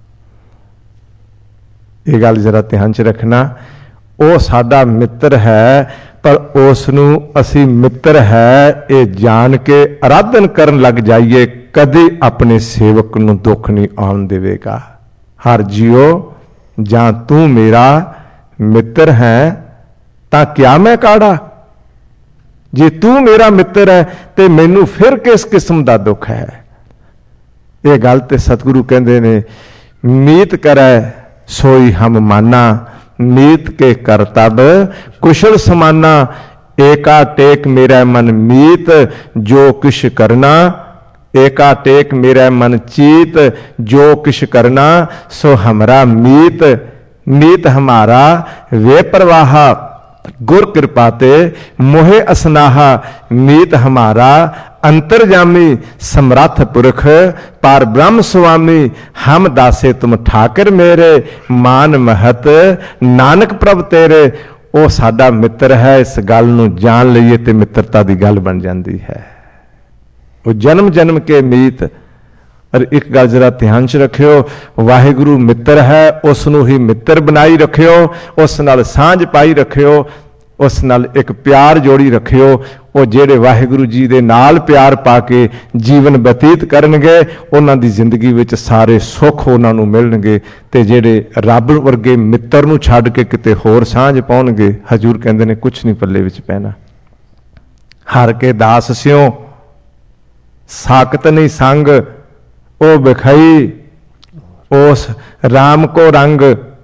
ਇਹ ਗੱਲ ਜ਼ਰਾ ਧਿਆਨ 'ਚ ਰੱਖਣਾ। ਉਹ ਸਾਡਾ ਮਿੱਤਰ ਹੈ, ਪਰ ਉਸ ਨੂੰ ਅਸੀਂ ਮਿੱਤਰ ਹੈ ਇਹ ਜਾਣ ਕੇ ਆਰਾਧਨ ਕਰਨ ਲੱਗ ਜਾਈਏ, ਕਦੇ ਆਪਣੇ ਸੇਵਕ ਨੂੰ ਦੁੱਖ ਨਹੀਂ ਆਉਣ ਦੇਵੇਗਾ। ਹਰ ਜੀਓ ਜਾਂ ਤੂੰ ਮੇਰਾ ਮਿੱਤਰ ਹੈ ਤਾਂ ਕਿਆ ਮੈਂ ਕਾੜਾ? ਜੇ ਤੂੰ ਮੇਰਾ ਮਿੱਤਰ ਹੈ ਤੇ ਮੈਨੂੰ ਫਿਰ ਕਿਸ ਕਿਸਮ ਦਾ ਦੁੱਖ ਹੈ? ਇਹ ਗੱਲ ਤੇ ਸਤਿਗੁਰੂ ਕਹਿੰਦੇ ਨੇ, ਮੀਤ ਕਰੈ ਸੋਈ ਹਮ ਮਾਨਾ, ਮੀਤ ਕੇ ਕਰਤਬ ਕੁਸ਼ਲ ਸਮਾਨਾ। ਏਕਾ ਟੇਕ ਮੇਰਾ ਮਨ ਮੀਤ, ਜੋ ਕਿਛ ਕਰਨਾ ਏਕਾ ਟੇਕ ਮੇਰਾ ਮਨ ਚੀਤ, ਜੋ ਕਿਛ ਕਰਨਾ ਸੋ ਹਮਰਾ ਮੀਤ। ਮੀਤ ਹਮਾਰਾ ਵੇ ਪ੍ਰਵਾਹਾ, ਗੁਰ ਕਿਰਪਾ ਤੇ ਮੋਹਿ ਅਸਨਾਹਾ। ਮੀਤ ਹਮਾਰਾ ਅੰਤਰਜਾਮੀ, ਸਮਰੱਥ ਪੁਰਖ ਪਰ ਬ੍ਰਹਮ ਸੁਆਮੀ। ਹਮ ਦਾਸੇ ਤੁਮ ਠਾਕਰ ਮੇਰੇ, ਮਾਨ ਮਹਤ ਨਾਨਕ ਪ੍ਰਭ ਤੇਰੇ। ਉਹ ਸਾਡਾ ਮਿੱਤਰ ਹੈ, ਇਸ ਗੱਲ ਨੂੰ ਜਾਣ ਲਈਏ ਤੇ ਮਿੱਤਰਤਾ ਦੀ ਗੱਲ ਬਣ ਜਾਂਦੀ ਹੈ। ਉਹ ਜਨਮ ਜਨਮ ਕੇ ਮੀਤ। ਔਰ ਇੱਕ ਗੱਲ ਜ਼ਰਾ ਧਿਆਨ 'ਚ ਰੱਖਿਓ, ਵਾਹਿਗੁਰੂ ਮਿੱਤਰ ਹੈ, ਉਸ ਨੂੰ ਹੀ ਮਿੱਤਰ ਬਣਾਈ ਰੱਖਿਓ, ਉਸ ਨਾਲ ਸਾਂਝ ਪਾਈ ਰੱਖਿਓ, ਉਸ ਨਾਲ ਇੱਕ ਪਿਆਰ ਜੋੜੀ ਰੱਖਿਓ। ਉਹ ਜਿਹੜੇ ਵਾਹਿਗੁਰੂ ਜੀ ਦੇ ਨਾਲ ਪਿਆਰ ਪਾ ਕੇ ਜੀਵਨ ਬਤੀਤ ਕਰਨਗੇ, ਉਹਨਾਂ ਦੀ ਜ਼ਿੰਦਗੀ ਵਿੱਚ ਸਾਰੇ ਸੁੱਖ ਉਹਨਾਂ ਨੂੰ ਮਿਲਣਗੇ। ਤੇ ਜਿਹੜੇ ਰੱਬ ਵਰਗੇ ਮਿੱਤਰ ਨੂੰ ਛੱਡ ਕੇ ਕਿਤੇ ਹੋਰ ਸਾਂਝ ਪਾਉਣਗੇ, ਹਜ਼ੂਰ ਕਹਿੰਦੇ ਨੇ ਕੁਛ ਨਹੀਂ ਪੱਲੇ ਵਿੱਚ ਪੈਣਾ। ਹਰ ਕੇ ਦਾਸ ਸਿਓ ਸਾਕਤ ਨਹੀਂ ਸੰਗ, ਉਹ ਵਿਖਾਈ ਉਸ ਰਾਮ ਕੋ ਰੰਗ।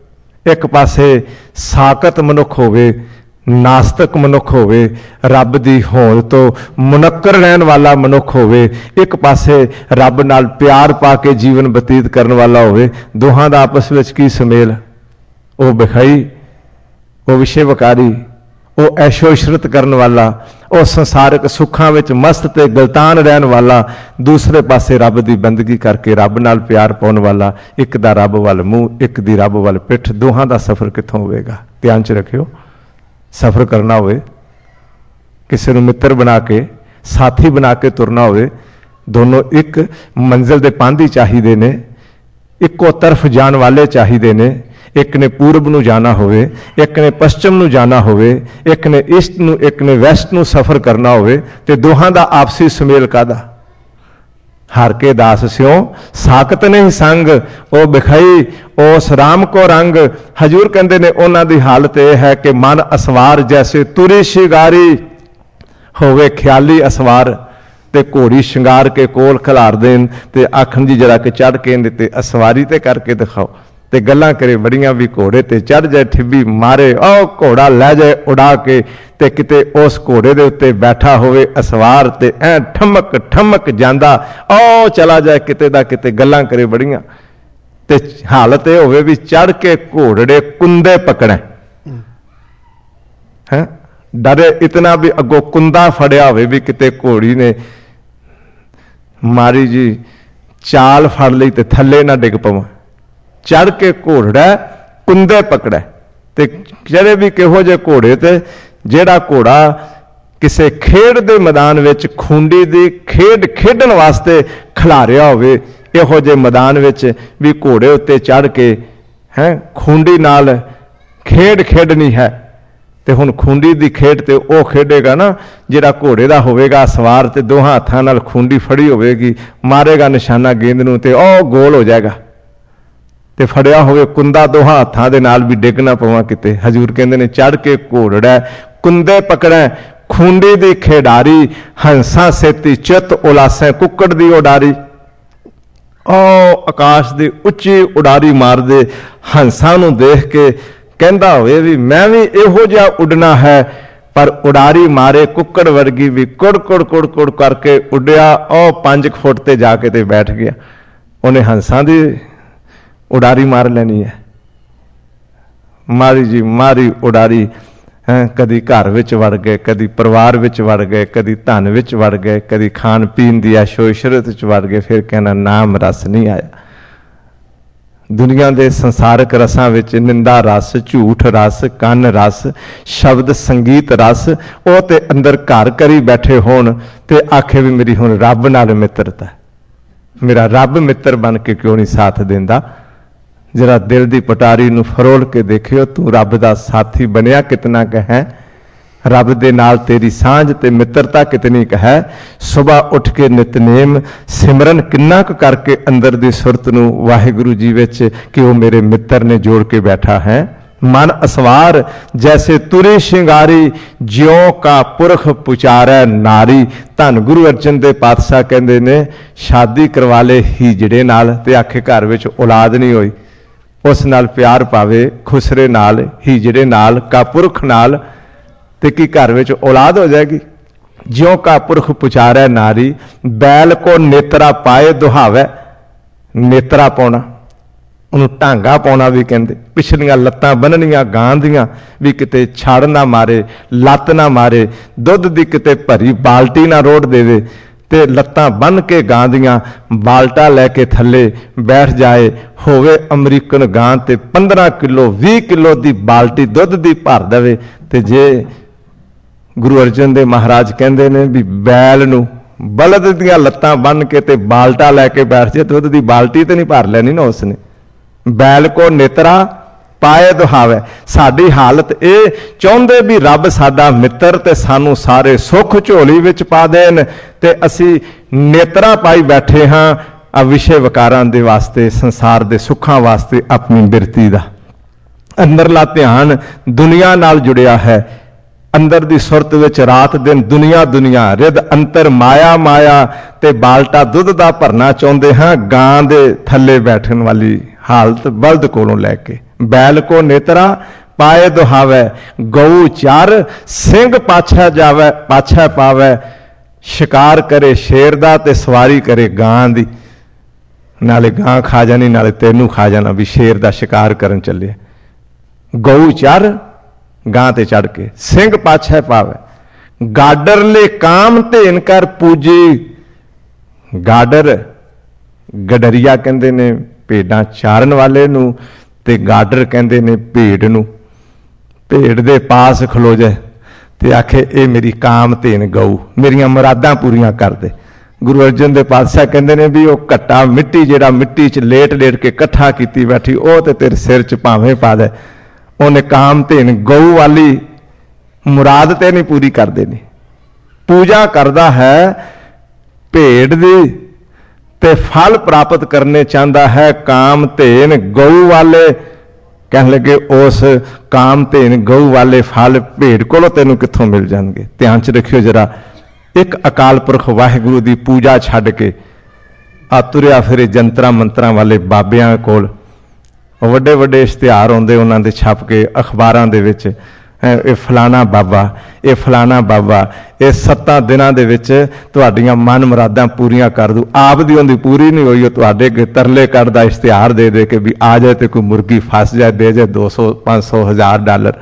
एक पासे साकत मनुख होवे, नास्तिक मनुख होवे, रब दी होंद तो मुनक्कर रहन वाला मनुख होवे, एक पासे रब नाल प्यार पा के जीवन बतीत करन वाला होवे। दोहां दा आपस विच की सुमेल? वो बिखाई, वो विषय वकारी, वो ऐशो इशरत करन वाला, वो संसारिक सुखां विच मस्त ते गलतान रहन वाला, दूसरे पासे रब दी बंदगी करके रब नाल प्यार पाउण वाला। एक दा रब वल मूँह, एक दी रब वल पिठ, दोहां दा सफर कित्थों होवेगा? ध्यान च रखियो। सफर करना होवे, किसी नूं मित्र बना के, साथी बना के तुरना होवे, दोनों एक मंजिल दे पांधी चाहिए ने, इक्को तरफ जान वाले चाहिए ने। एक ने पूरब नूं जाना होवे, एक ने पश्चिम नूं जाना होवे, एक ने ईस्ट नूं, एक ने वैस्ट नूं सफर करना होवे, ते दोहां दा आपसी सुमेल कादा? हर के दास स्यों साकत नहीं संग, ओ बिखाई ओस राम को रंग। हजूर कहते ने उन्हां दी हालत यह है कि मन असवार जैसे तुरी शिगारी होवे, ख्याली असवार ते घोड़ी शिंगार के कोल खिलार देन ते आखन जी जरा के चढ़ के ते असवारी ते करके दिखाओ, ते गल्लां करे बड़ियां भी घोड़े ते चढ़ जाए, ठिब्बी मारे, ओ घोड़ा लै जाए उड़ा के, ते किते उस घोड़े दे उत्ते बैठा होवे असवार ते ऐ ठमक ठमक जांदा, ओ चला जाए किते दा किते, गल्लां करे बड़ियां। ते हालत यह होवे भी चढ़ के घोड़े कुंदे पकड़े हैं, डरे इतना भी अगों कुंदा फड़िया होवे भी किते घोड़ी ने मारी जी चाल फड़ लई ते थले ना डिग पवां। चढ़ के घोड़ा कुंदे पकड़े, ते चढ़े भी किहो जे घोड़े ते जेड़ा घोड़ा किसी खेड दे मैदान विच खूंडी दी खेड खेडण वास्ते खिलारिया होवे, इहो जे मैदान विच भी घोड़े उत्ते चढ़ के हैं खूंडी नाल खेड खेडनी है, ते हुण खूंडी दी खेड ते वो खेडेगा ना जिहड़ा घोड़े दा होवेगा सवार, ते दोहां हत्थां नाल खूंडी फड़ी होवेगी, मारेगा निशाना गेंद नूं ते ओ गोल हो जाएगा, ते फड़िया होवे कुंदा दोहां हत्थां दे नाल भी डिग ना पवां किते। हजूर कहंदे ने चढ़ के घोड़ा कुंदे पकड़े खूंडी दी खेडारी, हंसा सेती चित उलासे कुक्कड़ दी उडारी। ओ आकाश दी उच्ची उडारी मार दे हंसा नूं देख के कहंदा होवे भी मैं भी इहो जिहा उडना है, पर उडारी मारे कुक्कड़ वर्गी भी कुड़ कुड़ कुड़ कुड़ करके उड्या, ओ 5 फुट ते जाके ते बैठ गया। उन्हें हंसा दी उडारी मार लेनी है, मारी जी मारी उडारी। कदी घर विच वड़ गए, कदी परिवार विच वड़ गए, कदी धन विच वड़ गए, कदी खान पीन दी ऐशो इशरत च वड़ गए, फिर कहना नाम रस नहीं आया। दुनिया के संसारक रसां विच निंदा रस, झूठ रस, कन रस, शब्द संगीत रस, वो ते अंदर घर करी बैठे होण ते आखे भी मेरी हुण रब नाल मित्रता, मेरा रब मित्र बन के क्यों नहीं साथ देंदा। जरा दिल की पटारी नूं फरोल के देखियो, तू रब दा साथी बनया कितना क है, रब दे नाल तेरी सांझ ते मित्रता कितनी क है। सुबह उठ के नितनेम सिमरन किन्ना क करके अंदर दी सुरत नूं वाहिगुरू जी विच कि वो मेरे मित्र ने जोड़ के बैठा है। मन असवार जैसे तुरी शिंगारी, ज्यों का पुरख पुचारै नारी। धन गुरु अर्जन दे पातशाह कहंदे ने शादी करवा ले हीजड़े नाल ते आखे घर विच औलाद नहीं होई, उस नाल प्यार पावे खुसरे नाल, हीजड़े नाल, का पुरख नाल, ते की घर विच औलाद हो जाएगी। ज्यों का पुरख पुचारै नारी, बैल को नेत्रा पाए दुहावै। नेत्रा पाउणा, उन्होंने ढांगा पाउणा भी कहते, पिछलियां लत्तां बन्हनियां गां दियां भी किते छड़ ना मारे, लत्त ना मारे, दुध की किते भरी बाल्टी ना रोड़ देवे ते लत्तां बन के गां दियां बाल्टा लैके थले बैठ जाए। होवे अमरीकन गां ते 15 किलो 20 किलो की बाल्टी दुध की भर देवे। ते जे गुरु अर्जन देव महाराज कहते ने भी बैल नूं बलद दियां लत्तां बन के ते बाल्टा लैके बैठ जाए, दुध की बाल्टी तो नहीं भर लैनी ना उसने। बैल को नेत्रा पाए दुहावे। साडी हालत ये चाहुंदे भी रब साडा मित्र ते सानू सारे सुख झोली विच पा देन, ते असी नेत्रा पाई बैठे हाँ विषय विकारां दे वास्ते, संसार दे सुखां वास्ते अपनी बिरती दा। अंदरला ध्यान दुनिया नाल जुड़िया है, अंदर दी सुरत विच रात दिन दुनिया दुनिया, रिद अंतर माया माया, ते बाल्टा दुध दा भरना चाहुंदे हाँ गां दे थले बैठन वाली हालत बल्द कोलों लैके। बैल को नेतरा पाए दुहावै, गऊ चार सिंह पाछा जावै पाछा पावै, शिकार करे शेर दा ते सवारी करे गां दी। नाले गां खा जानी नाले तेनू खा जाना भी शेर दा शिकार करन चले। गऊ चार गां ते चढ़ के, सिंह पाछा पावै, गाडर ले काम धेन कर पूजी। गाडर गडरिया कहंदे ने भेडां चारन वाले नूं ते गाडर कहंदे ने भेड़ नूं। भेड़ दे पास खलो जाए ते आखे ये मेरी काम धेन गऊ, मेरियां मुरादां पूरियां कर दे। गुरु अर्जन दे पातशाह कहंदे ने भी वह घट्टा मिट्टी जिहड़ा मिट्टी च लेट लेट के इकट्ठा कीती बैठी वो ते तेरे सिर च भावें पा दे, उन्हें काम धेन गऊ वाली मुराद ते नहीं पूरी कर देनी। पूजा करदा है भेड़ दी ते फल प्राप्त करने चाहता है काम धेन गऊ वाले। कहने लगे उस काम धेन गऊ वाले फल भेड़ कोलों तैनूं कित्थों मिल जाणगे। ध्यान च रखियो जरा, एक अकाल पुरख वाहिगुरू दी पूजा छड्ड के आ तुरिया फिरे जंतरा मंत्रा वाले बाबियां कोल वड्डे वड्डे इश्तिहार आउंदे उन्हां दे छप के अखबारां दे विच, ये फलाना बाबा ये फलाना बाबा ये 7 दिनां दे विच तुहाडीआं मन मुरादां पूरीआं कर दू। आप दी उहदी पूरी नहीं होई, तुहाडे अगे तरले कढदा इश्तिहार दे दे के भी आ जाए तो कोई मुर्गी फस जाए, दे जाए 200 500 1000 डॉलर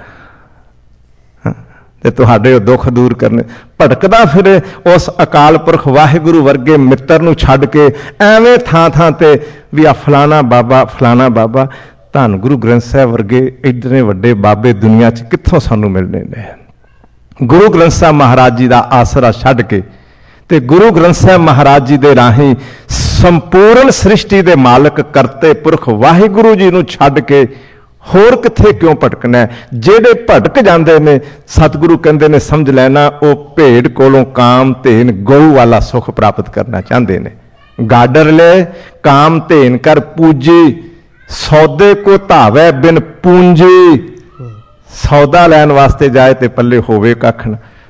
ते तुहाडे दुख दूर करने। भटकदा फिरे उस अकाल पुरख वाहिगुरू वर्गे मित्र नूं छड्ड के एवें थां थां ते भी आ फलाना बाबा। धन गुरु ग्रंथ साहिब वर्गे इतने वड्डे बाबे दुनिया च कित्थों सानू मिलने ने। गुरु ग्रंथ साहिब महाराज जी का आसरा छड्ड के ते गुरु ग्रंथ साहिब महाराज जी दे राही संपूर्ण सृष्टि दे मालक करते पुरख वाहिगुरू जी नूं छड्ड के होर किथे क्यों भटकना है। जेड़े भटक जाते ने सतगुरु कहते ने समझ लेना वो भेड़ कोलों काम धेन गऊ वाला सुख प्राप्त करना चाहते ने। गाडर ले काम धेन कर पूजी, सौदे को धावे बिन पूंजी। सौदा लैन वास्ते जाए तो पल्ले होवे कख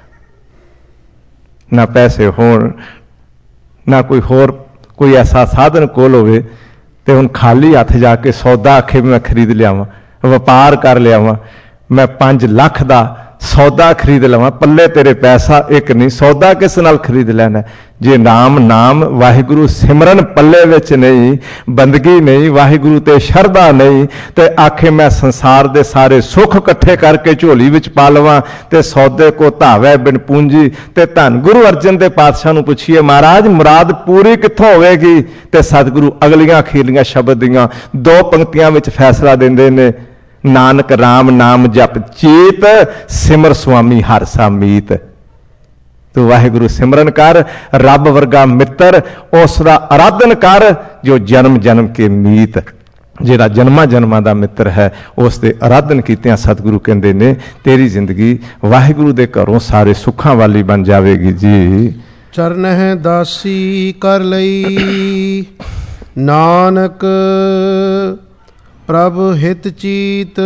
ना पैसे होण ना कोई होर कोई ऐसा साधन कोल होवे ते हुण खाली हथ जाके सौदा आखे मैं खरीद लियावां, व्यापार कर लियावां, मैं 5 लाख का सौदा खरीद लवां, पल्ले तेरे पैसा एक नहीं, सौदा किस नाल खरीद लैना। जे नाम वाहिगुरू सिमरन पल्ले विच नहीं, बंदगी नहीं, वाहिगुरू ते शरधा नहीं, ते आखे मैं संसार दे सारे सुख इकट्ठे करके झोली विच पा लवां ते सौदे को धावे बिन पूंजी। ते धन गुरु अर्जन दे पातशाह नूं पुछिए महाराज मुराद पूरी कित्थों होवेगी, ते सतगुरु अगलियां अखीरलियां शब्द दियां 2 पंक्तियां विच फैसला दिंदे ने। नानक राम नाम जप चेत, सिमर स्वामी हर सा मीत। तो वाहिगुरू सिमरन कर, रब वर्गा मित्र उसका आराधन कर जो जन्म जन्म के मीत, जिहड़ा जन्मा जन्मा का मित्र है उसके आराधन कीतियां सतगुरु कहते ने तेरी जिंदगी वाहिगुरू दे घरों सारे सुखां वाली बन जाएगी जी। चरण है दासी कर लई नानक प्रभ हित चीत।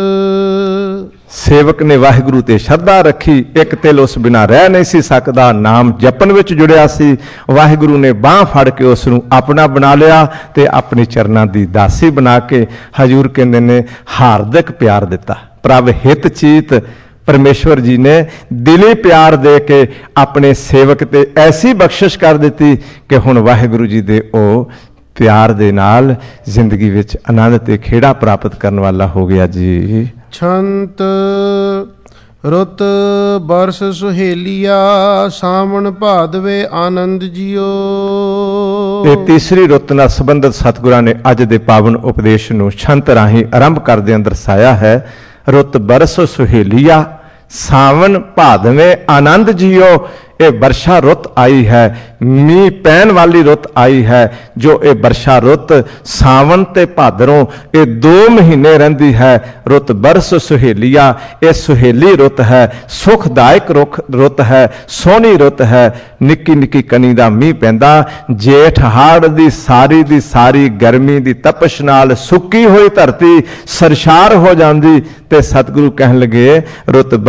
सेवक ने वाहिगुरू ते श्रद्धा रखी, एक तिल उस बिना रह नहीं सी सकदा, नाम जपन विच जुड़िया सी। वाहिगुरू ने बांह फड़ के उसनूं अपना बना लिया ते अपने चरनां दी दासी बना के हजूर कहंदे ने हार्दिक प्यार दिता। प्रभ हित चीत, परमेश्वर जी ने दिली प्यार दे के अपने सेवक ते ऐसी बख्शिश कर दी कि हुण वाहिगुरू जी दे ओ प्यार दे नाल जिंदगी विच आनंद ते खेड़ा प्राप्त करने वाला हो गया जी। छंत रुत बरस सुहेलिया सावण भादवे आनंद जियो। ये तीसरी रुत नाल संबंधित सतगुरां ने अज दे पावन उपदेश नूं छंत राही आरंभ करदे दर्शाया है। रुत बरस सुहेलिया सावन भादवे आनंद जियो। ये वर्षा रुत आई है, मीह पैन वाली रुत आई है। जो ये वर्षा रुत सावन ते भादरों ये 2 महीने रहिंदी है। रुत बरस सुहेलिया, ये सुहेली रुत है, सुखदायक रुत है, सोहनी रुत है। निक्की निक्की कनी दा मीह पैंदा, जेठ हाड़ दी सारी गर्मी दी तपश नाल सुक्की हुई धरती सरशार हो जाती। ते सतगुरु कहन लगे रुत बरस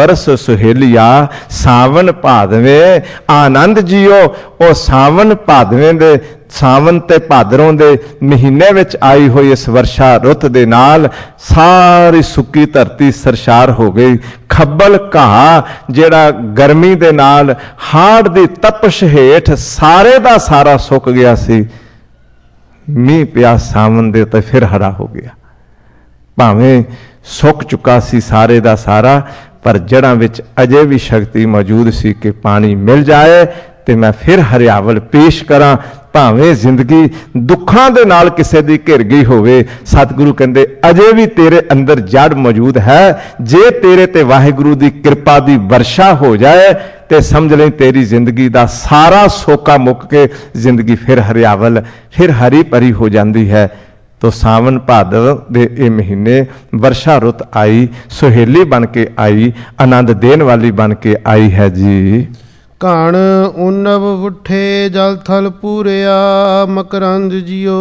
बरस सुहेलिया सावन भादवें आनंद जियो। ਉਹ ਸਾਵਨ ਭਾਦਵੇਂ ਦੇ ਸਾਵਨ ਤੇ ਭਾਦਰੋਂ ਦੇ ਮਹੀਨੇ ਵਿੱਚ ਆਈ ਹੋਈ ਇਸ ਵਰਸ਼ਾ ਰੁੱਤ ਦੇ ਨਾਲ ਸਾਰੀ ਸੁੱਕੀ ਧਰਤੀ ਸਰਸ਼ਾਰ ਹੋ ਗਈ। ਖੱਬਲ ਘਾਹ ਜਿਹੜਾ ਗਰਮੀ ਦੇ ਨਾਲ ਹਾੜ ਦੀ ਤਪਸ਼ ਹੇਠ ਸਾਰੇ ਦਾ ਸਾਰਾ ਸੁੱਕ ਗਿਆ ਸੀ, ਮੀਂਹ ਪਿਆ ਸਾਵਨ ਦੇ ਉੱਤੇ ਫਿਰ ਹਰਾ ਹੋ ਗਿਆ। ਭਾਵੇਂ ਸੁੱਕ ਚੁੱਕਾ ਸੀ ਸਾਰੇ ਦਾ ਸਾਰਾ, ਪਰ ਜੜ੍ਹਾਂ ਵਿੱਚ ਅਜੇ ਵੀ ਸ਼ਕਤੀ ਮੌਜੂਦ ਸੀ ਕਿ ਪਾਣੀ ਮਿਲ ਜਾਏ ਤੇ ਮੈਂ ਫਿਰ ਹਰਿਆਵਲ ਪੇਸ਼ ਕਰਾਂ। ਭਾਵੇਂ ਜ਼ਿੰਦਗੀ ਦੁੱਖਾਂ ਦੇ ਨਾਲ ਕਿਸੇ ਦੀ ਘਿਰ ਗਈ ਹੋਵੇ, ਸਤਿਗੁਰੂ ਕਹਿੰਦੇ ਅਜੇ ਵੀ ਤੇਰੇ ਅੰਦਰ ਜੜ ਮੌਜੂਦ ਹੈ। ਜੇ ਤੇਰੇ ਤੇ ਵਾਹਿਗੁਰੂ ਦੀ ਕਿਰਪਾ ਦੀ ਵਰਸ਼ਾ ਹੋ ਜਾਏ ਤੇ ਸਮਝ ਲਈ ਤੇਰੀ ਜ਼ਿੰਦਗੀ ਦਾ ਸਾਰਾ ਸੋਕਾ ਮੁੱਕ ਕੇ ਜ਼ਿੰਦਗੀ ਫਿਰ ਹਰਿਆਵਲ, ਫਿਰ ਹਰੀ ਭਰੀ ਹੋ ਜਾਂਦੀ ਹੈ। ਤੋ ਸਾਵਨ ਭਾਦਵ ਦੇ ਇਹ ਮਹੀਨੇ ਵਰਸ਼ਾ ਰੁੱਤ ਆਈ, ਸੁਹੇਲੀ ਬਣ ਕੇ ਆਈ, ਆਨੰਦ ਦੇਣ ਵਾਲੀ ਬਣ ਕੇ ਆਈ ਹੈ ਜੀ। ਘਣ ਉਨਵ ਉੱਠੇ ਜਲ ਥਲ ਪੂਰਿਆ ਮਕਰੰਦ ਜਿਓ।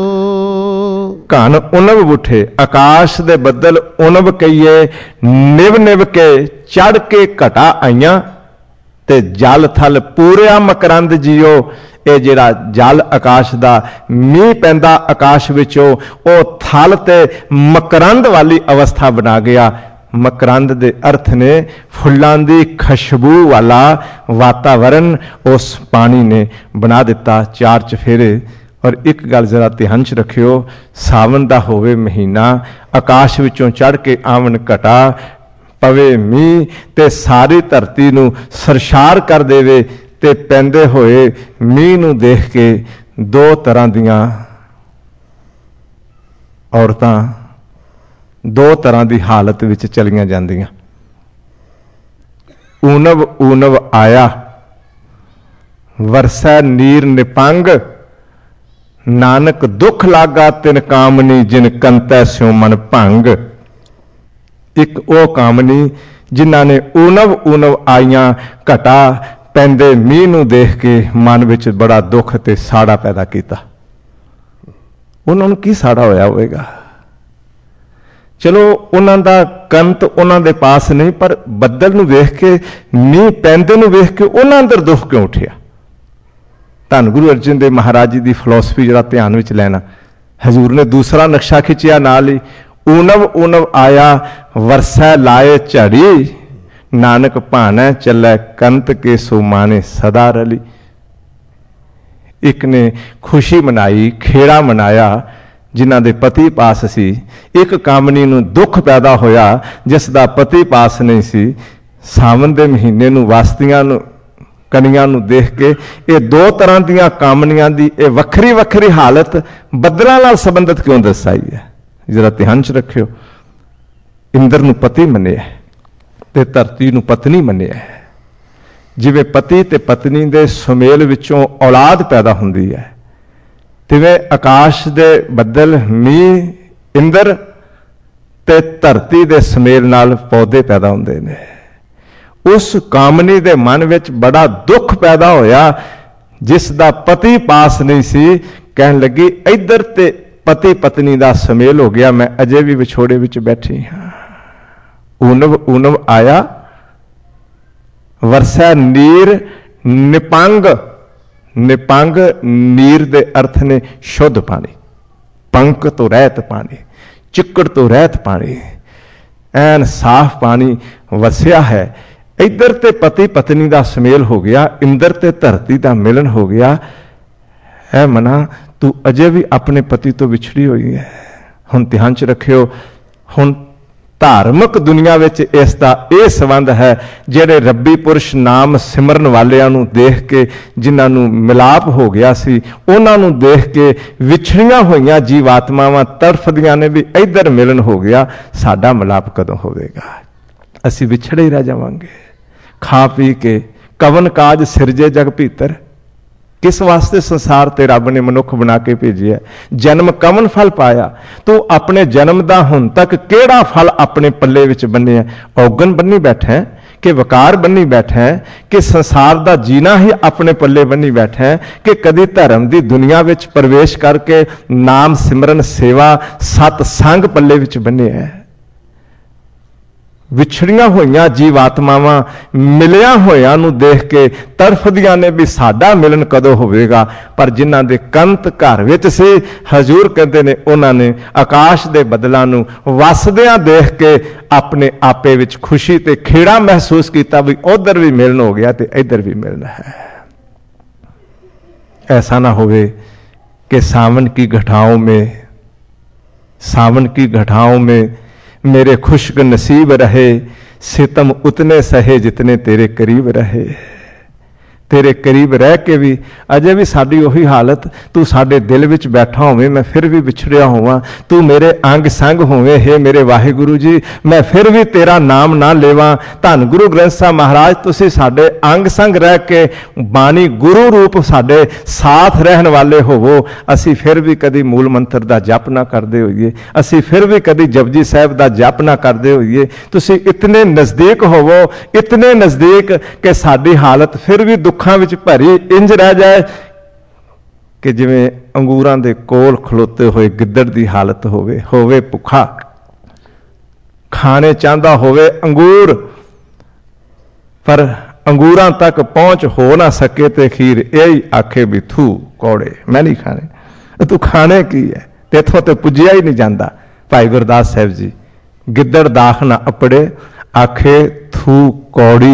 ਘਣ ਉਨਵ ਉੱਠੇ, ਆਕਾਸ਼ ਦੇ ਬੱਦਲ ਉਨਵ ਕਹੀਏ, ਨਿਵ ਨਿਵ ਕੇ ਚੜ ਕੇ ਘਟਾ ਆਈਆਂ ਤੇ ਜਲ ਥਲ ਪੂਰਿਆ ਮਕਰੰਦ ਜਿਓ। ਇਹ ਜਿਹੜਾ ਜਲ ਆਕਾਸ਼ ਦਾ ਮੀਂਹ ਪੈਂਦਾ ਆਕਾਸ਼ ਵਿੱਚੋਂ, ਉਹ ਥਲ ਤੇ ਮਕਰੰਦ ਵਾਲੀ ਅਵਸਥਾ ਬਣਾ ਗਿਆ। ਮਕਰੰਦ ਦੇ ਅਰਥ ਨੇ ਫੁੱਲਾਂ ਦੀ ਖੁਸ਼ਬੂ ਵਾਲਾ ਵਾਤਾਵਰਨ ਉਸ ਪਾਣੀ ਨੇ ਬਣਾ ਦਿੱਤਾ। ਚਾਰ ਚਫੇਰੇ। ਔਰ ਇੱਕ ਗੱਲ ਜ਼ਰਾ ਧਿਆਨ 'ਚ ਰੱਖਿਓ, ਸਾਵਨ ਦਾ ਹੋਵੇ ਮਹੀਨਾ, ਆਕਾਸ਼ ਵਿੱਚੋਂ ਚੜ੍ਹ ਕੇ ਆਵਣ ਘਟਾ, ਪਵੇ ਮੀਂਹ ਤੇ ਸਾਰੀ ਧਰਤੀ ਨੂੰ ਸਰਸ਼ਾਰ ਕਰ ਦੇਵੇ ਤੇ ਪੈਂਦੇ ਹੋਏ ਮੀਂਹ ਨੂੰ ਦੇਖ ਕੇ ਦੋ ਤਰ੍ਹਾਂ ਦੀਆਂ ਔਰਤਾਂ ਦੋ ਤਰ੍ਹਾਂ ਦੀ ਹਾਲਤ ਵਿੱਚ ਚਲੀਆਂ ਜਾਂਦੀਆਂ। ਊਨਵ ਊਨਵ ਆਇਆ ਵਰਸੈ ਨੀਰ ਨਿਪੰਗ, ਨਾਨਕ ਦੁੱਖ ਲਾਗਾ ਤਿਨ ਕਾਮਨੀ ਜਿਨ ਕੰਤੈ ਸਿਉ ਮਨ ਭੰਗ। ਇੱਕ ਉਹ ਕਾਮਨੀ ਜਿਨ੍ਹਾਂ ਨੇ ਊਨਵ ਊਨਵ ਆਈਆਂ ਘਟਾ ਪੈਂਦੇ ਮੀਂਹ ਨੂੰ ਦੇਖ ਕੇ ਮਨ ਵਿੱਚ ਬੜਾ ਦੁੱਖ ਤੇ ਸਾੜਾ ਪੈਦਾ ਕੀਤਾ। ਉਹਨਾਂ ਨੂੰ ਕੀ ਸਾੜਾ ਹੋਇਆ ਹੋਵੇਗਾ? ਚਲੋ ਉਹਨਾਂ ਦਾ ਕੰਤ ਉਹਨਾਂ ਦੇ ਪਾਸ ਨਹੀਂ, ਪਰ ਬੱਦਲ ਨੂੰ ਵੇਖ ਕੇ, ਮੀਂਹ ਪੈਂਦੇ ਨੂੰ ਵੇਖ ਕੇ ਉਹਨਾਂ ਅੰਦਰ ਦੁੱਖ ਕਿਉਂ ਉੱਠਿਆ? ਧੰਨ ਗੁਰੂ ਅਰਜਨ ਦੇਵ ਮਹਾਰਾਜ ਜੀ ਦੀ ਫਿਲਾਸਫੀ ਜਿਹੜਾ ਧਿਆਨ ਵਿੱਚ ਲੈਣਾ। ਹਜ਼ੂਰ ਨੇ ਦੂਸਰਾ ਨਕਸ਼ਾ ਖਿੱਚਿਆ ਨਾਲ ਹੀ, ਊਨਵ ਊਨਵ ਆਇਆ ਵਰਸੈ ਲਾਏ ਝੜੀ, ਨਾਨਕ ਭਾਣੈ ਚੱਲੈ ਕੰਤ ਕੇ ਸੋ ਮਾਨੇ ਸਦਾ ਰਲੀ। ਇੱਕ ਨੇ ਖੁਸ਼ੀ ਮਨਾਈ, ਖੇੜਾ ਮਨਾਇਆ ਜਿਨ੍ਹਾਂ ਦੇ ਪਤੀ ਪਾਸ ਸੀ। ਇੱਕ ਕਾਮਨੀ ਨੂੰ ਦੁੱਖ ਪੈਦਾ ਹੋਇਆ ਜਿਸ ਦਾ ਪਤੀ ਪਾਸ ਨਹੀਂ ਸੀ। ਸਾਵਨ ਦੇ ਮਹੀਨੇ ਨੂੰ ਵਾਸਤੀਆਂ ਨੂੰ, ਕਨੀਆਂ ਨੂੰ ਦੇਖ ਕੇ ਇਹ ਦੋ ਤਰ੍ਹਾਂ ਦੀਆਂ ਕਾਮਨੀਆਂ ਦੀ ਇਹ ਵੱਖਰੀ ਵੱਖਰੀ ਹਾਲਤ ਬੱਦਲਾਂ ਨਾਲ ਸੰਬੰਧਿਤ ਕਿਉਂ ਦਰਸਾਈ ਹੈ? ਜਰਾ ਧਿਆਨ 'ਚ ਰੱਖਿਓ। ਇੰਦਰ ਨੂੰ ਪਤੀ ਮੰਨਿਆ ਤੇ ਧਰਤੀ ਨੂੰ ਪਤਨੀ ਮੰਨਿਆ। ਜਿਵੇਂ ਪਤੀ ਤੇ ਪਤਨੀ ਦੇ ਸੁਮੇਲ ਵਿੱਚੋਂ ਔਲਾਦ ਪੈਦਾ ਹੁੰਦੀ ਹੈ, ਤਿਵੇਂ ਆਕਾਸ਼ ਦੇ ਬੱਦਲ, ਮੀਂਹ, ਇੰਦਰ ਤੇ ਧਰਤੀ ਦੇ ਸੁਮੇਲ ਨਾਲ ਪੌਦੇ ਪੈਦਾ ਹੁੰਦੇ ਨੇ। ਉਸ ਕਾਮਨੀ ਦੇ ਮਨ ਵਿੱਚ ਬੜਾ ਦੁੱਖ ਪੈਦਾ ਹੋਇਆ ਜਿਸ ਦਾ ਪਤੀ ਪਾਸ ਨਹੀਂ ਸੀ। ਕਹਿਣ ਲੱਗੀ ਇੱਧਰ ਤੇ ਪਤੀ ਪਤਨੀ ਦਾ ਸੁਮੇਲ ਹੋ ਗਿਆ, ਮੈਂ ਅਜੇ ਵੀ ਵਿਛੋੜੇ ਵਿੱਚ ਬੈਠੀ ਹਾਂ। ਊਨਵ ਊਨਵ ਆਇਆ ਵਰਸੈ ਨੀਰ ਨਿਪੰਗ। ਨਿਪੰਗ ਨੀਰ ਦੇ ਅਰਥ ਨੇ ਸ਼ੁੱਧ ਪਾਣੀ, ਪੰਕ ਤੋਂ ਰਹਿਤ ਪਾਣੀ, ਚਿੱਕੜ ਤੋਂ ਰਹਿਤ ਪਾਣੀ, ਐਨ ਸਾਫ਼ ਪਾਣੀ ਵਸਿਆ ਹੈ। ਇੱਧਰ ਤੇ ਪਤੀ ਪਤਨੀ ਦਾ ਸੁਮੇਲ ਹੋ ਗਿਆ, ਇੰਦਰ ਤੇ ਧਰਤੀ ਦਾ ਮਿਲਨ ਹੋ ਗਿਆ। ਹੈ ਮਨਾ, ਤੂੰ ਅਜੇ ਵੀ ਆਪਣੇ ਪਤੀ ਤੋਂ ਵਿਛੜੀ ਹੋਈ ਹੈ। ਹੁਣ ਧਿਆਨ 'ਚ ਰੱਖਿਓ, ਹੁਣ ਧਾਰਮਿਕ ਦੁਨੀਆ ਵਿੱਚ ਇਸ ਦਾ ਇਹ ਸੰਬੰਧ ਹੈ, ਜਿਹੜੇ ਰੱਬੀ ਪੁਰਸ਼ ਨਾਮ ਸਿਮਰਨ ਵਾਲਿਆਂ ਨੂੰ ਦੇਖ ਕੇ, ਜਿਨ੍ਹਾਂ ਨੂੰ ਮਿਲਾਪ ਹੋ ਗਿਆ ਸੀ, ਉਹਨਾਂ ਨੂੰ ਦੇਖ ਕੇ ਵਿਛੜੀਆਂ ਹੋਈਆਂ ਜੀਵਾਤਮਾਵਾਂ ਤੜਫਦੀਆਂ ਨੇ ਵੀ ਇੱਧਰ ਮਿਲਨ ਹੋ ਗਿਆ, ਸਾਡਾ ਮਿਲਾਪ ਕਦੋਂ ਹੋਵੇਗਾ? ਅਸੀਂ ਵਿਛੜੇ ਹੀ ਰਹਿ ਜਾਵਾਂਗੇ। ਖਾ ਪੀ ਕੇ ਕਵਨ ਕਾਜ ਸਿਰਜੇ ਜਗ ਭੀਤਰ। ਕਿਸ ਵਾਸਤੇ ਸੰਸਾਰ ਤੇ ਰੱਬ ਨੇ ਮਨੁੱਖ ਬਣਾ ਕੇ ਭੇਜਿਆ? ਜਨਮ ਕਵਨ ਫਲ ਪਾਇਆ? ਤੂੰ ਆਪਣੇ ਜਨਮ ਦਾ ਹੁਣ ਤੱਕ ਕਿਹੜਾ ਫਲ ਆਪਣੇ ਪੱਲੇ ਵਿੱਚ ਬੰਨਿਆ? ਔਗਣ ਬੰਨੀ ਬੈਠਾ ਕਿ ਵਕਾਰ ਬੰਨੀ ਬੈਠਾ ਕਿ ਸੰਸਾਰ ਦਾ ਜੀਣਾ ਹੀ ਆਪਣੇ ਪੱਲੇ ਬੰਨੀ ਬੈਠਾ ਕਿ ਕਦੀ ਧਰਮ ਦੀ ਦੁਨੀਆ ਵਿੱਚ ਪ੍ਰਵੇਸ਼ ਕਰਕੇ ਨਾਮ ਸਿਮਰਨ ਸੇਵਾ ਸਤ ਸੰਗ ਪੱਲੇ ਵਿੱਚ ਬੰਨਿਆ? ਵਿਛੜੀਆਂ ਹੋਈਆਂ ਜੀਵਾਤਮਾਵਾਂ ਮਿਲਿਆ ਹੋਇਆਂ ਨੂੰ ਦੇਖ ਕੇ ਤੜਫਦੀਆਂ ਨੇ ਵੀ ਸਾਡਾ ਮਿਲਣ ਕਦੋਂ ਹੋਵੇਗਾ। ਪਰ ਜਿਨ੍ਹਾਂ ਦੇ ਕੰਤ ਘਰ ਵਿੱਚ ਸੀ, ਹਜ਼ੂਰ ਕਹਿੰਦੇ ਨੇ ਉਹਨਾਂ ਨੇ ਆਕਾਸ਼ ਦੇ ਬੱਦਲਾਂ ਨੂੰ ਵਸਦਿਆਂ ਦੇਖ ਕੇ ਆਪਣੇ ਆਪੇ ਵਿੱਚ ਖੁਸ਼ੀ ਤੇ ਖੇੜਾ ਮਹਿਸੂਸ ਕੀਤਾ ਵੀ ਉਧਰ ਵੀ ਮਿਲਣ ਹੋ ਗਿਆ ਤੇ ਇੱਧਰ ਵੀ ਮਿਲਣਾ ਹੈ। ऐसा ना होवे कि सावन की घटाओं में मेरे खुश्क नसीब रहे, सितम उतने सहे जितने तेरे करीब रहे। तेरे करीब रह के भी अजे भी साडी उही हालत, तू साडे दिल विच बैठा होवे, मैं फिर भी विछड़िया होवां, तू मेरे अंग संग होवे। हे मेरे वाहिगुरु जी, मैं फिर भी तेरा नाम ना लेवां। धन गुरु ग्रंथ साहब महाराज, तुसी साडे अंग संग रह के बाणी गुरु रूप साडे साथ रहन वाले होवो। असी फिर भी कदी मूल मंत्र दा जप ना करदे होइए, असी फिर भी कदी जपजी साहब दा जप ना करदे होइए। तुसी इतने नज़दीक होवो, इतने नज़दीक कि साडी हालत फिर भी दुखां विच भरी इंज रह जाए कि जिवें अंगूरां दे कोल खलोते होए गिद्दड़ दी हालत होवे भुखा, खाने चाहता होवे अंगूर, पर अंगूरां तक पहुंच हो ना सके ते खीर यही आखे भी थू कौड़े, मैं नहीं खाने। तू खाने की है, तेथों ते पुजिया ही नहीं जाता। भाई गुरदास साहब जी, गिद्दड़ दाख ना अपड़े, आखे थू कौड़ी,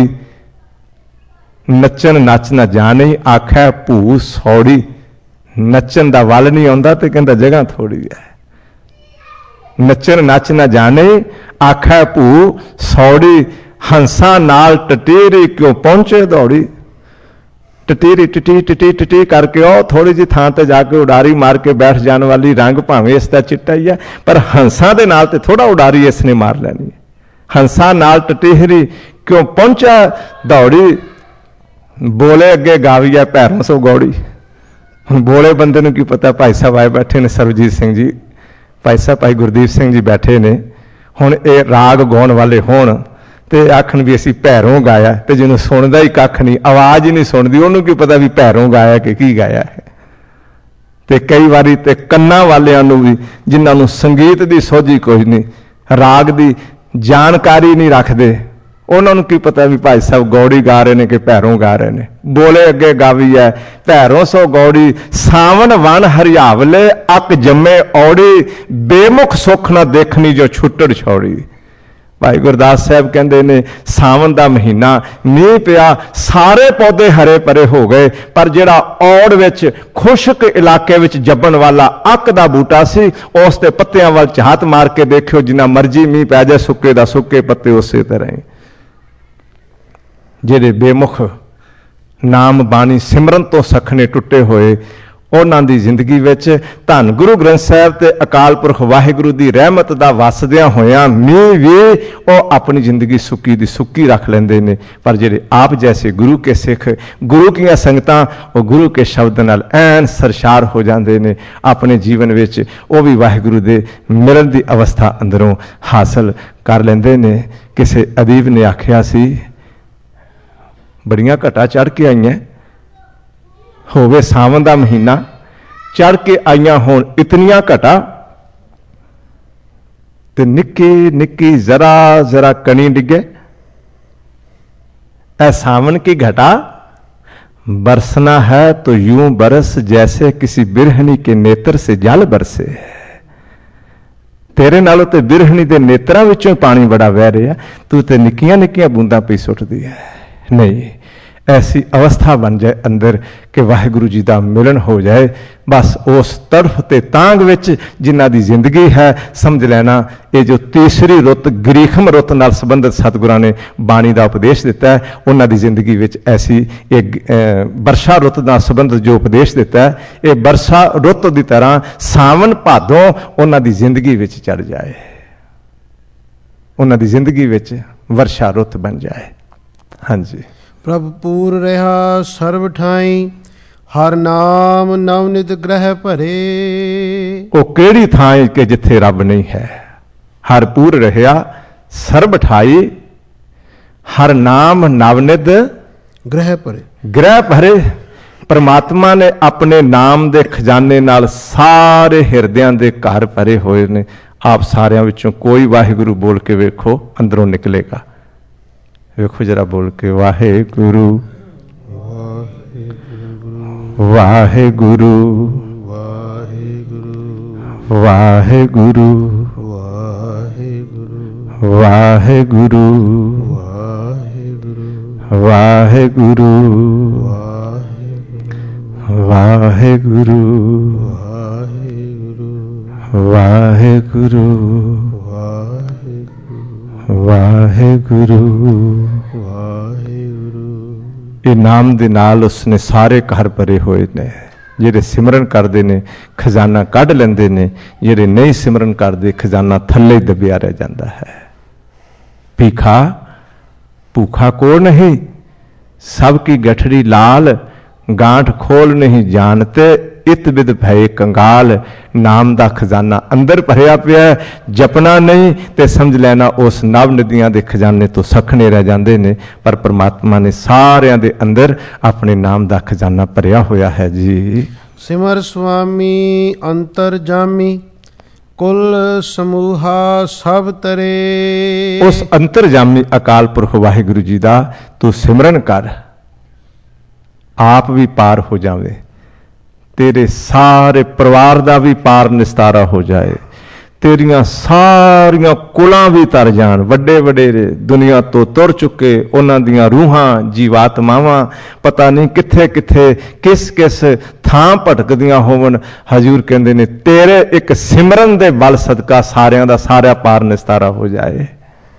नचन नच ना जाने, आखै भू सौड़ी। नचन दा वल नहीं आउंदा ते कहंदा जगह थोड़ी है। नचन नच ना जाने, आखै भू सौड़ी, हंसा नाल टटेरी क्यों पहुंचे दौड़ी। टटेरी टिटी टिटी टिटी करके ओ थोड़ी जी थां ते जाके उडारी मार के बैठ जाने वाली, रंग भावें इसका चिट्टा ही है, पर हंसा दे नाल ते थोड़ा उडारी इसने मार लैनी। हंसा नाल टटेरी क्यों पहुंचा दौड़ी, बोले अगे गावी है पैरों सो गौड़ी। हुण बोले बंदे नूं की पता, भाई साहब आए बैठे ने सरबजीत सिंह जी, भाई साहब भाई गुरदीप सिंह जी बैठे ने, हुण ये राग गाउण वाले होण ते आखण भी असीं पैरों गाया, ते जिन्हों सुणदा ही कख नहीं, आवाज़ ही नहीं सुणदी, उहनूं की पता भी पैरों गाया कि की गाया है। ते कई वारी ते कन्नां वालियां नूं भी, जिन्हां नूं संगीत दी सोझी कोई नहीं, राग दी जानकारी नहीं रखदे, उन्होंने की पता भी भाई साहब गौड़ी गा रहे हैं कि भैरों गा रहे हैं। बोले अगे गावी है भैरों सो गौड़ी, सावन वन हरियावले, अक जमे औड़ी, बेमुख सुख न देखनी जो छुट्टड़ छौड़ी। भाई गुरदास साहब कहते ने सावन का महीना, मीह पिया, सारे पौधे हरे भरे हो गए, पर जिहड़ा औड़ विच खुश्क इलाके विच जब्बण वाला अक दा बूटा सी, उस दे पत्तियां वल झात मार के देखियो, जिन्ना मर्जी मीह पै जाए, सुक्के दा सुक्के पत्ते उसे तरह ही। ਜਿਹੜੇ बेमुख नाम बाणी सिमरन तो सखने टुटे होए, उन्हां दी जिंदगी विच धन गुरु ग्रंथ साहिब ते अकाल पुरख वाहिगुरु दी रहमत दा वसदियां होया मीह भी वो अपनी जिंदगी सुक्की दी सुक्की रख लेंदे ने। पर जिहड़े आप जैसे गुरु के सिख, गुरु कीआं संगतां, वो गुरु के शब्द नाल ऐन सरशार हो जाते हैं अपने जीवन विच, वो भी वाहिगुरु दे मिलन दी अवस्था अंदरों हासिल कर लेंदे ने। किसी अदीब ने आखिया सी, बड़ियां घटा चढ़ के आईयां, होवे सावन का महीना, चढ़ के आईयां होण इतनियां घटा, ते निक्की निक्की जरा जरा कणी डिगे। ऐ सावन की घटा, बरसना है तो यूं बरस जैसे किसी बिरहनी के नेत्र से जल बरसे। तेरे नालों ते बिरहनी दे नेत्रां विचों पानी बड़ा वह रहा, तू ते निक्कियां निक्कियां बूंदां पई सुटदी है। नहीं, ऐसी अवस्था बन जाए अंदर कि वाहिगुरु जी का मिलन हो जाए, बस उस तड़फ ते तांग विच जिन्हां दी जिंदगी है, समझ लेना ये जो तीसरी रुत गरीखम रुत नाल संबंधित सतगुरां ने बाणी का उपदेश दिता है, उन्हां दी जिंदगी विच ऐसी एक बरसा रुत नाल संबंधित जो उपदेश दिता है, ये बरसा रुत की तरह सावन भादों उन्हां दी जिंदगी विच चढ़ जाए, उन्हां दी जिंदगी विच वर्षा रुत बन जाए। हाँ जी। प्रभ पूर रहा सर्व ठाई, हर नाम नवनित ग्रह भरे। वो केड़ी थां के जिथे रब नहीं है, हर पूर रहा सर्व ठाई, हर नाम नवनित ग्रह भरे। ग्रह भरे। परमात्मा ने अपने नाम दे खजाने नाल सारे हिरदियां दे घर भरे होए ने। ਆਪ ਸਾਰਿਆਂ ਵਿੱਚੋਂ ਕੋਈ ਵਾਹਿਗੁਰੂ ਬੋਲ ਕੇ ਵੇਖੋ, ਅੰਦਰੋਂ ਨਿਕਲੇਗਾ। ਵੇਖੋ ਜਰਾ ਬੋਲ ਕੇ, ਵਾਹਿਗੁਰੂ ਵਾਹਿਗੁਰੂ ਵਾਹਿਗੁਰੂ ਵਾਹਿਗੁਰੂ ਵਾਹਿਗੁਰੂ ਵਾਹਿਗੁਰੂ ਵਾਹਿਗੁਰੂ ਵਾਹਿਗੁਰੂ। ਇਹ ਨਾਮ ਦੇ ਨਾਲ ਉਸਨੇ ਸਾਰੇ ਘਰ ਭਰੇ ਹੋਏ ਨੇ। ਜਿਹੜੇ ਸਿਮਰਨ ਕਰਦੇ ਨੇ ਖਜ਼ਾਨਾ ਕੱਢ ਲੈਂਦੇ ਨੇ, ਜਿਹੜੇ ਨਹੀਂ ਸਿਮਰਨ ਕਰਦੇ ਖਜ਼ਾਨਾ ਥੱਲੇ ਦਬਿਆ ਰਹਿ ਜਾਂਦਾ ਹੈ। ਭੀਖਾ ਭੂਖਾ ਕੋ ਨਹੀਂ, ਸਭ ਕੀ ਗਠੜੀ ਲਾਲ, ਗਾਂਠ ਖੋਲ ਨਹੀਂ ਜਾਣਤੇ, ਇਤ ਬਿਦ ਭਏ ਕੰਗਾਲ। ਨਾਮ ਦਾ ਖਜ਼ਾਨਾ ਅੰਦਰ ਭਰਿਆ ਪਿਆ, ਜਪਣਾ ਨਹੀਂ ਤੇ ਸਮਝ ਲੈਣਾ ਉਸ ਨਵ ਨਦੀਆਂ ਦੇ ਖਜ਼ਾਨੇ ਤੋਂ ਸਖਣੇ ਰਹਿ ਜਾਂਦੇ ਨੇ। ਪਰ ਪ੍ਰਮਾਤਮਾ ਨੇ ਸਾਰਿਆਂ ਦੇ ਅੰਦਰ ਆਪਣੇ ਨਾਮ ਦਾ ਖਜ਼ਾਨਾ ਭਰਿਆ ਹੋਇਆ ਹੈ ਜੀ। ਸਿਮਰ ਸੁਆਮੀ ਅੰਤਰ ਜਾਮੀ, ਕੁਲ ਸਮੂਹਾ ਸਭ ਤਰੇ। ਉਸ ਅੰਤਰਜਾਮੀ ਅਕਾਲ ਪੁਰਖ ਵਾਹਿਗੁਰੂ ਜੀ ਦਾ ਤੂੰ ਸਿਮਰਨ ਕਰ, ਆਪ ਵੀ ਪਾਰ ਹੋ ਜਾਵੇ, ਤੇਰੇ ਸਾਰੇ ਪਰਿਵਾਰ ਦਾ ਵੀ ਪਾਰ ਨਿਸਤਾਰਾ ਹੋ ਜਾਏ, ਤੇਰੀਆਂ ਸਾਰੀਆਂ ਕੁਲਾਂ ਵੀ ਤਰ ਜਾਣ। ਵੱਡੇ ਵਡੇਰੇ ਦੁਨੀਆ ਤੋਂ ਤੁਰ ਚੁੱਕੇ ਉਹਨਾਂ ਦੀਆਂ ਰੂਹਾਂ ਜੀਵਾਤਮਾਵਾਂ ਪਤਾ ਨਹੀਂ ਕਿੱਥੇ ਕਿੱਥੇ ਕਿਸ ਕਿਸ ਥਾਂ ਭਟਕਦੀਆਂ ਹੋਵਣ। ਹਜ਼ੂਰ ਕਹਿੰਦੇ ਨੇ ਤੇਰੇ ਇੱਕ ਸਿਮਰਨ ਦੇ ਬਲ ਸਦਕਾ ਸਾਰਿਆਂ ਦਾ ਸਾਰਾ ਪਾਰ ਨਿਸਤਾਰਾ ਹੋ ਜਾਏ।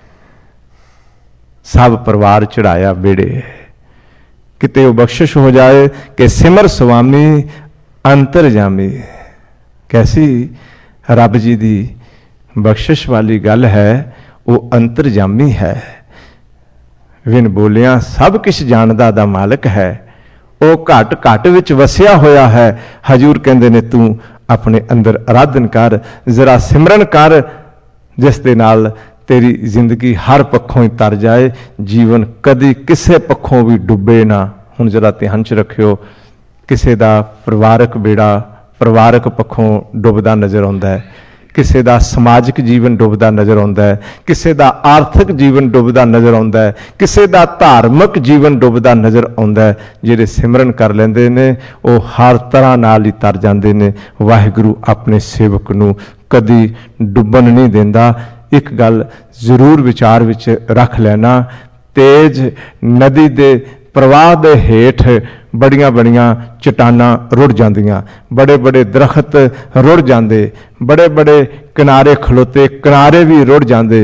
ਸਭ ਪਰਿਵਾਰ ਚੜਾਇਆ ਬੇੜੇ, ਕਿਤੇ ਉਹ ਬਖਸ਼ਿਸ਼ ਹੋ ਜਾਏ ਕਿ ਸਿਮਰ ਸੁਆਮੀ ਅੰਤਰਜਾਮੀ। ਕੈਸੀ ਰੱਬ ਜੀ ਦੀ ਬਖਸ਼ਿਸ਼ ਵਾਲੀ ਗੱਲ ਹੈ, ਉਹ ਅੰਤਰਜਾਮੀ ਹੈ। ਵਿਨ ਬੋਲਿਆ ਸਭ ਕੁਛ ਜਾਣਦਾ ਦਾ ਮਾਲਕ ਹੈ, ਉਹ ਘਟ ਘਟ ਵਿੱਚ ਵਸਿਆ ਹੋਇਆ ਹੈ। ਹਜ਼ੂਰ ਕਹਿੰਦੇ ਨੇ ਤੂੰ ਆਪਣੇ ਅੰਦਰ ਆਰਾਧਨ ਕਰ, ਜ਼ਰਾ ਸਿਮਰਨ ਕਰ, ਜਿਸ ਦੇ ਨਾਲ ਤੇਰੀ ਜ਼ਿੰਦਗੀ ਹਰ ਪੱਖੋਂ ਹੀ ਤਰ ਜਾਏ, ਜੀਵਨ ਕਦੀ ਕਿਸੇ ਪੱਖੋਂ ਵੀ ਡੁੱਬੇ ਨਾ। ਹੁਣ ਜ਼ਰਾ ਧਿਆਨ 'ਚ ਰੱਖਿਓ, ਕਿਸੇ ਦਾ ਪਰਿਵਾਰਕ ਬੇੜਾ ਪਰਿਵਾਰਕ ਪੱਖੋਂ ਡੁੱਬਦਾ ਨਜ਼ਰ ਆਉਂਦਾ ਹੈ, ਕਿਸੇ ਦਾ ਸਮਾਜਿਕ ਜੀਵਨ ਡੁੱਬਦਾ ਨਜ਼ਰ ਆਉਂਦਾ ਹੈ, ਕਿਸੇ ਦਾ ਆਰਥਿਕ ਜੀਵਨ ਡੁੱਬਦਾ ਨਜ਼ਰ ਆਉਂਦਾ ਹੈ, ਕਿਸੇ ਦਾ ਧਾਰਮਿਕ ਜੀਵਨ ਡੁੱਬਦਾ ਨਜ਼ਰ ਆਉਂਦਾ ਹੈ। ਜਿਹੜੇ ਸਿਮਰਨ ਕਰ ਲੈਂਦੇ ਨੇ ਉਹ ਹਰ ਤਰ੍ਹਾਂ ਨਾਲ ਹੀ ਤਰ ਜਾਂਦੇ ਨੇ। ਵਾਹਿਗੁਰੂ ਆਪਣੇ ਸੇਵਕ ਨੂੰ ਕਦੀ ਡੁੱਬਣ ਨਹੀਂ ਦਿੰਦਾ। ਇੱਕ ਗੱਲ ਜ਼ਰੂਰ ਵਿਚਾਰ ਵਿੱਚ ਰੱਖ ਲੈਣਾ, ਤੇਜ਼ ਨਦੀ ਦੇ ਪ੍ਰਵਾਹ ਦੇ ਹੇਠ ਬੜੀਆਂ ਬੜੀਆਂ ਚਟਾਨਾਂ ਰੁੜ ਜਾਂਦੀਆਂ, ਬੜੇ ਬੜੇ ਦਰਖਤ ਰੁੜ ਜਾਂਦੇ, ਬੜੇ ਬੜੇ ਕਿਨਾਰੇ ਖਲੋਤੇ ਕਿਨਾਰੇ ਵੀ ਰੁੜ ਜਾਂਦੇ,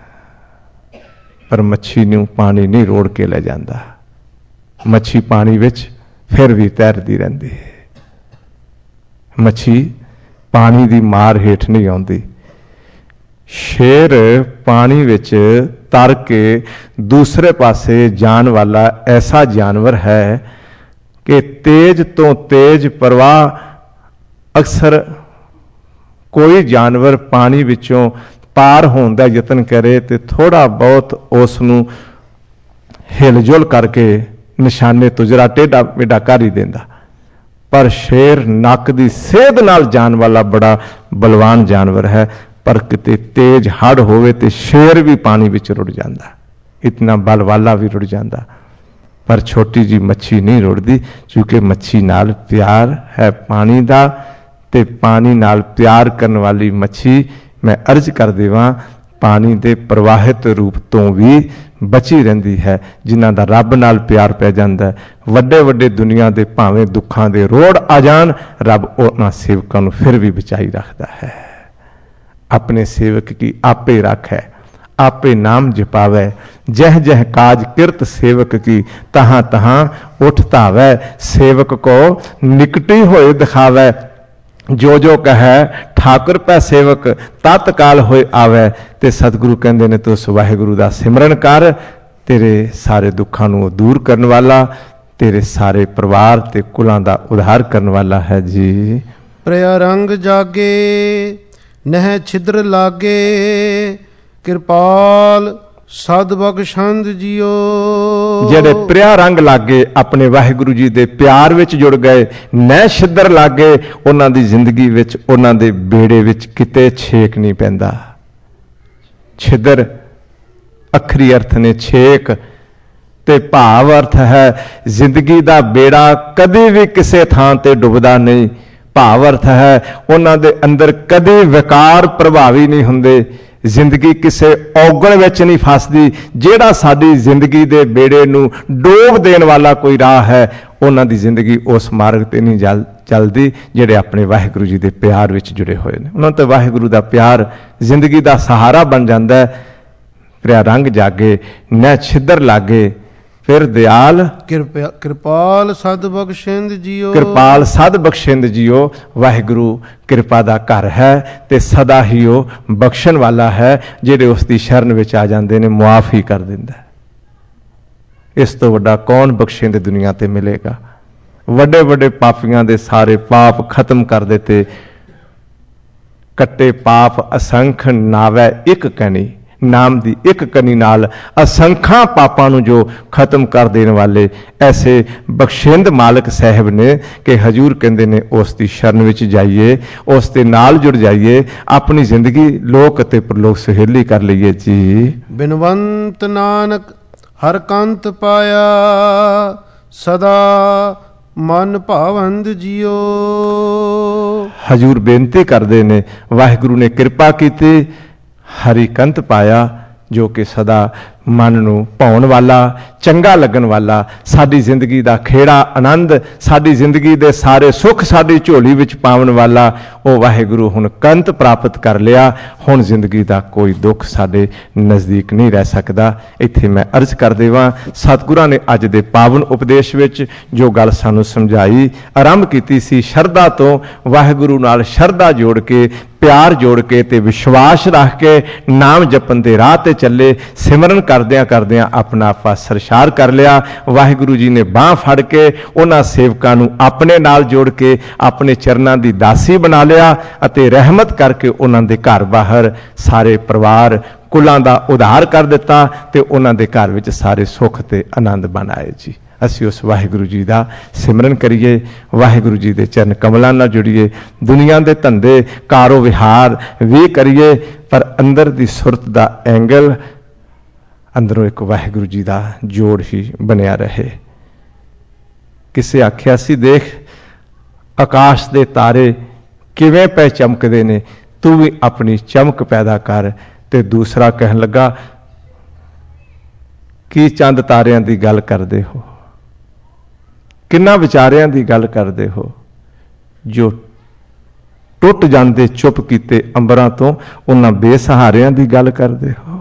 ਪਰ ਮੱਛੀ ਨੂੰ ਪਾਣੀ ਨਹੀਂ ਰੋੜ ਕੇ ਲੈ ਜਾਂਦਾ। ਮੱਛੀ ਪਾਣੀ ਵਿੱਚ ਫਿਰ ਵੀ ਤੈਰਦੀ ਰਹਿੰਦੀ ਹੈ। ਮੱਛੀ ਪਾਣੀ ਦੀ ਮਾਰ ਹੇਠ ਨਹੀਂ ਆਉਂਦੀ। ਸ਼ੇਰ ਪਾਣੀ ਵਿੱਚ ਤਰ ਕੇ ਦੂਸਰੇ ਪਾਸੇ ਜਾਣ ਵਾਲਾ ਐਸਾ ਜਾਨਵਰ ਹੈ ਕਿ ਤੇਜ਼ ਤੋਂ ਤੇਜ਼ ਪ੍ਰਵਾਹ ਅਕਸਰ ਕੋਈ ਜਾਨਵਰ ਪਾਣੀ ਵਿੱਚੋਂ ਪਾਰ ਹੋਣ ਦਾ ਯਤਨ ਕਰੇ ਤੇ ਥੋੜਾ ਬਹੁਤ ਉਸ ਨੂੰ ਹਿਲਜੁਲ ਕਰਕੇ ਨਿਸ਼ਾਨੇ ਤੋਂ ਜਰਾ ਟੇਢਾ ਮੇਢਾ ਕਰ ਹੀ ਦਿੰਦਾ। ਪਰ ਸ਼ੇਰ ਨੱਕ ਦੀ ਸੇਧ ਨਾਲ ਜਾਣ ਵਾਲਾ ਬੜਾ ਬਲਵਾਨ ਜਾਨਵਰ ਹੈ। ਪਰ ਕਿਤੇ ਤੇਜ਼ ਹੜ ਹੋਵੇ ਤੇ ਸ਼ੇਰ ਵੀ ਪਾਣੀ ਵਿੱਚ ਰੁੜ ਜਾਂਦਾ, ਇਤਨਾ ਬਲ ਵਾਲਾ ਵੀ ਰੁੜ ਜਾਂਦਾ। ਪਰ ਛੋਟੀ ਜੀ ਮੱਛੀ ਨਹੀਂ ਰੁੜਦੀ, ਕਿਉਂਕਿ ਮੱਛੀ ਨਾਲ ਪਿਆਰ ਹੈ ਪਾਣੀ ਦਾ, ਤੇ ਪਾਣੀ ਨਾਲ ਪਿਆਰ ਕਰਨ ਵਾਲੀ ਮੱਛੀ, ਮੈਂ ਅਰਜ਼ ਕਰ ਦੇਵਾਂ, ਪਾਣੀ ਦੇ ਪ੍ਰਵਾਹਿਤ ਰੂਪ ਤੋਂ ਵੀ ਬਚੀ ਰਹਿੰਦੀ ਹੈ। ਜਿਨ੍ਹਾਂ ਦਾ ਰੱਬ ਨਾਲ ਪਿਆਰ ਪੈ ਜਾਂਦਾ, ਵੱਡੇ ਵੱਡੇ ਦੁਨੀਆ ਦੇ ਭਾਵੇਂ ਦੁੱਖਾਂ ਦੇ ਰੋੜ ਆ ਜਾਣ, ਰੱਬ ਉਹਨਾਂ ਸੇਵਕਾਂ ਨੂੰ ਫਿਰ ਵੀ ਬਚਾਈ ਰੱਖਦਾ ਹੈ। ਆਪਣੇ ਸੇਵਕ ਕੀ ਆਪੇ ਰੱਖ ਹੈ, आपे नाम जपावै, जह जह काज किरत सेवक की, तहां तहां उठ धावै। सेवक को निकटी होए दिखावै, जो जो कहे ठाकुर पै सेवक, तत्काल होए आवै। ते सतगुरु कहंदे ने तू उस वाहिगुरु दा सिमरन कर, तेरे सारे दुखां नूं दूर करन वाला, तेरे सारे परिवार ते कुलां दा उद्धार करन वाला है जी। प्रया रंग जागे नह छिद्र लागे, किरपाल सद बख्शंद जियो। ਜਿਹੜੇ ਪ੍ਰਿਆ ਰੰਗ ਲਾਗੇ ਆਪਣੇ ਵਾਹਿਗੁਰੂ ਜੀ ਦੇ ਪਿਆਰ ਵਿੱਚ ਜੁੜ ਗਏ, ਨਹਿ ਛਿੱਦਰ ਲਾਗੇ, ਉਹਨਾਂ ਦੀ ਜ਼ਿੰਦਗੀ ਵਿੱਚ, ਉਹਨਾਂ ਦੇ ਬੇੜੇ ਵਿੱਚ ਕਿਤੇ ਛੇਕ ਨਹੀਂ ਪੈਂਦਾ। ਛਿੱਦਰ ਅੱਖਰੀ ਅਰਥ ਨੇ ਛੇਕ, ਤੇ ਭਾਵ ਅਰਥ ਹੈ ਜ਼ਿੰਦਗੀ ਦਾ ਬੇੜਾ ਕਦੇ ਵੀ ਕਿਸੇ ਥਾਂ ਤੇ ਡੁੱਬਦਾ ਨਹੀਂ। ਭਾਵ ਅਰਥ ਹੈ ਉਹਨਾਂ ਦੇ ਅੰਦਰ ਕਦੇ ਵਿਕਾਰ ਪ੍ਰਭਾਵੀ ਨਹੀਂ ਹੁੰਦੇ, ਜ਼ਿੰਦਗੀ ਕਿਸੇ ਔਗਣ ਵਿੱਚ ਨਹੀਂ ਫਸਦੀ। ਜਿਹੜਾ ਸਾਡੀ ਜ਼ਿੰਦਗੀ ਦੇ ਬੇੜੇ ਨੂੰ ਡੋਬ ਦੇਣ ਵਾਲਾ ਕੋਈ ਰਾਹ ਹੈ, ਉਹਨਾਂ ਦੀ ਜ਼ਿੰਦਗੀ ਉਸ ਮਾਰਗ ਤੇ ਨਹੀਂ ਚੱਲਦੀ ਜਿਹੜੇ ਆਪਣੇ ਵਾਹਿਗੁਰੂ ਜੀ ਦੇ ਪਿਆਰ ਵਿੱਚ ਜੁੜੇ ਹੋਏ ਨੇ। ਉਹਨਾਂ ਤੇ ਵਾਹਿਗੁਰੂ ਦਾ ਪਿਆਰ ਜ਼ਿੰਦਗੀ ਦਾ ਸਹਾਰਾ ਬਣ ਜਾਂਦਾ ਹੈ। ਪ੍ਰਿਆ ਰੰਗ ਜਾਗੇ, ਨਹਿ ਛਿੱਦਰ ਲਾਗੇ, ਫਿਰ ਦਿਆਲ ਕਿਰਪਾਲ ਸਦ ਬਖਸ਼ਿੰਦ ਜੀਓ। ਕਿਰਪਾਲ ਸਦ ਬਖਸ਼ਿੰਦ ਜੀਓ। ਵਾਹਿਗੁਰੂ ਕਿਰਪਾ ਦਾ ਘਰ ਹੈ ਤੇ ਸਦਾ ਹੀ ਉਹ ਬਖਸ਼ਣ ਵਾਲਾ ਹੈ। ਜਿਹੜੇ ਉਸ ਦੀ ਸ਼ਰਨ ਵਿੱਚ ਆ ਜਾਂਦੇ ਨੇ ਮੁਆਫ ਹੀ ਕਰ ਦਿੰਦਾ। ਇਸ ਤੋਂ ਵੱਡਾ ਕੌਣ ਬਖਸ਼ਿੰਦ ਦੁਨੀਆ ਤੇ ਮਿਲੇਗਾ। ਵੱਡੇ ਵੱਡੇ ਪਾਪੀਆਂ ਦੇ ਸਾਰੇ ਪਾਪ ਖਤਮ ਕਰ ਦਿੱਤੇ। ਕੱਟੇ ਪਾਪ ਅਸੰਖ ਨਾਵੈ ਇੱਕ ਕਣੀ, ਨਾਮ ਦੀ ਇੱਕ ਕਨੀ ਨਾਲ ਅਸੰਖਾਂ ਪਾਪਾਂ ਨੂੰ ਜੋ ਖਤਮ ਕਰ ਦੇਣ ਵਾਲੇ ਐਸੇ ਬਖਸ਼ਿੰਦ ਮਾਲਕ ਸਾਹਿਬ ਨੇ ਕਿ ਹਜੂਰ ਕਹਿੰਦੇ ਨੇ ਉਸ ਦੀ ਸ਼ਰਨ ਵਿੱਚ ਜਾਈਏ, ਉਸ ਦੇ ਨਾਲ ਜੁੜ ਜਾਈਏ, ਆਪਣੀ ਜ਼ਿੰਦਗੀ ਲੋਕ ਅਤੇ ਪਰਲੋਕ ਸੁਹੇਲੀ ਕਰ ਲਈਏ ਜੀ। ਬਿਨਵੰਤ ਨਾਨਕ ਹਰ ਕੰਤ ਪਾਇਆ, ਸਦਾ ਮਨ ਭਾਵੰਦ ਜੀਓ। ਹਜੂਰ ਬੇਨਤੀ ਕਰਦੇ ਨੇ, ਵਾਹਿਗੁਰੂ ਨੇ ਕਿਰਪਾ ਕੀਤੀ, ਹਰੀ ਕੰਤ ਪਾਇਆ, ਜੋ ਕਿ ਸਦਾ ਮਨ ਨੂੰ ਭਾਉਣ ਵਾਲਾ, ਚੰਗਾ ਲੱਗਣ ਵਾਲਾ, ਸਾਡੀ ਜ਼ਿੰਦਗੀ ਦਾ ਖੇੜਾ ਆਨੰਦ, ਸਾਡੀ ਜ਼ਿੰਦਗੀ ਦੇ ਸਾਰੇ ਸੁੱਖ ਸਾਡੀ ਝੋਲੀ ਵਿੱਚ ਪਾਉਣ ਵਾਲਾ ਉਹ ਵਾਹਿਗੁਰੂ ਹੁਣ ਕੰਤ ਪ੍ਰਾਪਤ ਕਰ ਲਿਆ। ਹੁਣ ਜ਼ਿੰਦਗੀ ਦਾ ਕੋਈ ਦੁੱਖ ਸਾਡੇ ਨਜ਼ਦੀਕ ਨਹੀਂ ਰਹਿ ਸਕਦਾ। ਇੱਥੇ ਮੈਂ ਅਰਜ਼ ਕਰ ਦੇਵਾਂ, ਸਤਿਗੁਰਾਂ ਨੇ ਅੱਜ ਦੇ ਪਾਵਨ ਉਪਦੇਸ਼ ਵਿੱਚ ਜੋ ਗੱਲ ਸਾਨੂੰ ਸਮਝਾਈ, ਆਰੰਭ ਕੀਤੀ ਸੀ ਸ਼ਰਧਾ ਤੋਂ। ਵਾਹਿਗੁਰੂ ਨਾਲ ਸ਼ਰਧਾ ਜੋੜ ਕੇ, ਪਿਆਰ ਜੋੜ ਕੇ ਤੇ ਵਿਸ਼ਵਾਸ ਰੱਖ ਕੇ ਨਾਮ ਜਪਣ ਦੇ ਰਾਹ ਤੇ ਚੱਲੇ। ਸਿਮਰਨ ਕਰਦਿਆਂ ਕਰਦਿਆਂ ਆਪਣਾ ਆਪਾ ਸਰਸ਼ਾਰ ਕਰ ਲਿਆ। ਵਾਹਿਗੁਰੂ ਜੀ ਨੇ ਬਾਂਹ ਫੜ ਕੇ ਉਹਨਾਂ ਸੇਵਕਾਂ ਨੂੰ ਆਪਣੇ ਨਾਲ ਜੋੜ ਕੇ ਆਪਣੇ ਚਰਨਾਂ ਦੀ ਦਾਸੀ ਬਣਾ ਲਿਆ ਅਤੇ ਰਹਿਮਤ ਕਰਕੇ ਉਹਨਾਂ ਦੇ ਘਰ ਬਾਹਰ ਸਾਰੇ ਪਰਿਵਾਰ ਕੁਲਾਂ ਦਾ ਉਧਾਰ ਕਰ ਦਿੱਤਾ ਤੇ ਉਹਨਾਂ ਦੇ ਘਰ ਵਿੱਚ ਸਾਰੇ ਸੁੱਖ ਤੇ ਆਨੰਦ ਬਣ ਆਏ ਜੀ। ਅਸੀਂ ਉਸ ਵਾਹਿਗੁਰੂ ਜੀ ਦਾ ਸਿਮਰਨ ਕਰੀਏ, ਵਾਹਿਗੁਰੂ ਜੀ ਦੇ ਚਰਨ ਕਮਲਾਂ ਨਾਲ ਜੁੜੀਏ, ਦੁਨੀਆ ਦੇ ਧੰਦੇ ਕਾਰੋ ਵਿਹਾਰ ਵੀ ਕਰੀਏ, ਪਰ ਅੰਦਰ ਦੀ ਸੁਰਤ ਦਾ ਐਂਗਲ ਅੰਦਰੋਂ ਇੱਕ ਵਾਹਿਗੁਰੂ ਜੀ ਦਾ ਜੋੜ ਹੀ ਬਣਿਆ ਰਹੇ। ਕਿਸੇ ਆਖਿਆ ਸੀ, ਦੇਖ ਆਕਾਸ਼ ਦੇ ਤਾਰੇ ਕਿਵੇਂ ਪੈ ਚਮਕਦੇ ਨੇ, ਤੂੰ ਵੀ ਆਪਣੀ ਚਮਕ ਪੈਦਾ ਕਰ। ਤੇ ਦੂਸਰਾ ਕਹਿਣ ਲੱਗਾ, ਕੀ ਚੰਦ ਤਾਰਿਆਂ ਦੀ ਗੱਲ ਕਰਦੇ ਹੋ, ਕਿੰਨਾ ਵਿਚਾਰਿਆਂ ਦੀ ਗੱਲ ਕਰਦੇ ਹੋ ਜੋ ਟੁੱਟ ਜਾਂਦੇ ਚੁੱਪ ਕੀਤੇ ਅੰਬਰਾਂ ਤੋਂ, ਉਹਨਾਂ ਬੇਸਹਾਰਿਆਂ ਦੀ ਗੱਲ ਕਰਦੇ ਹੋ।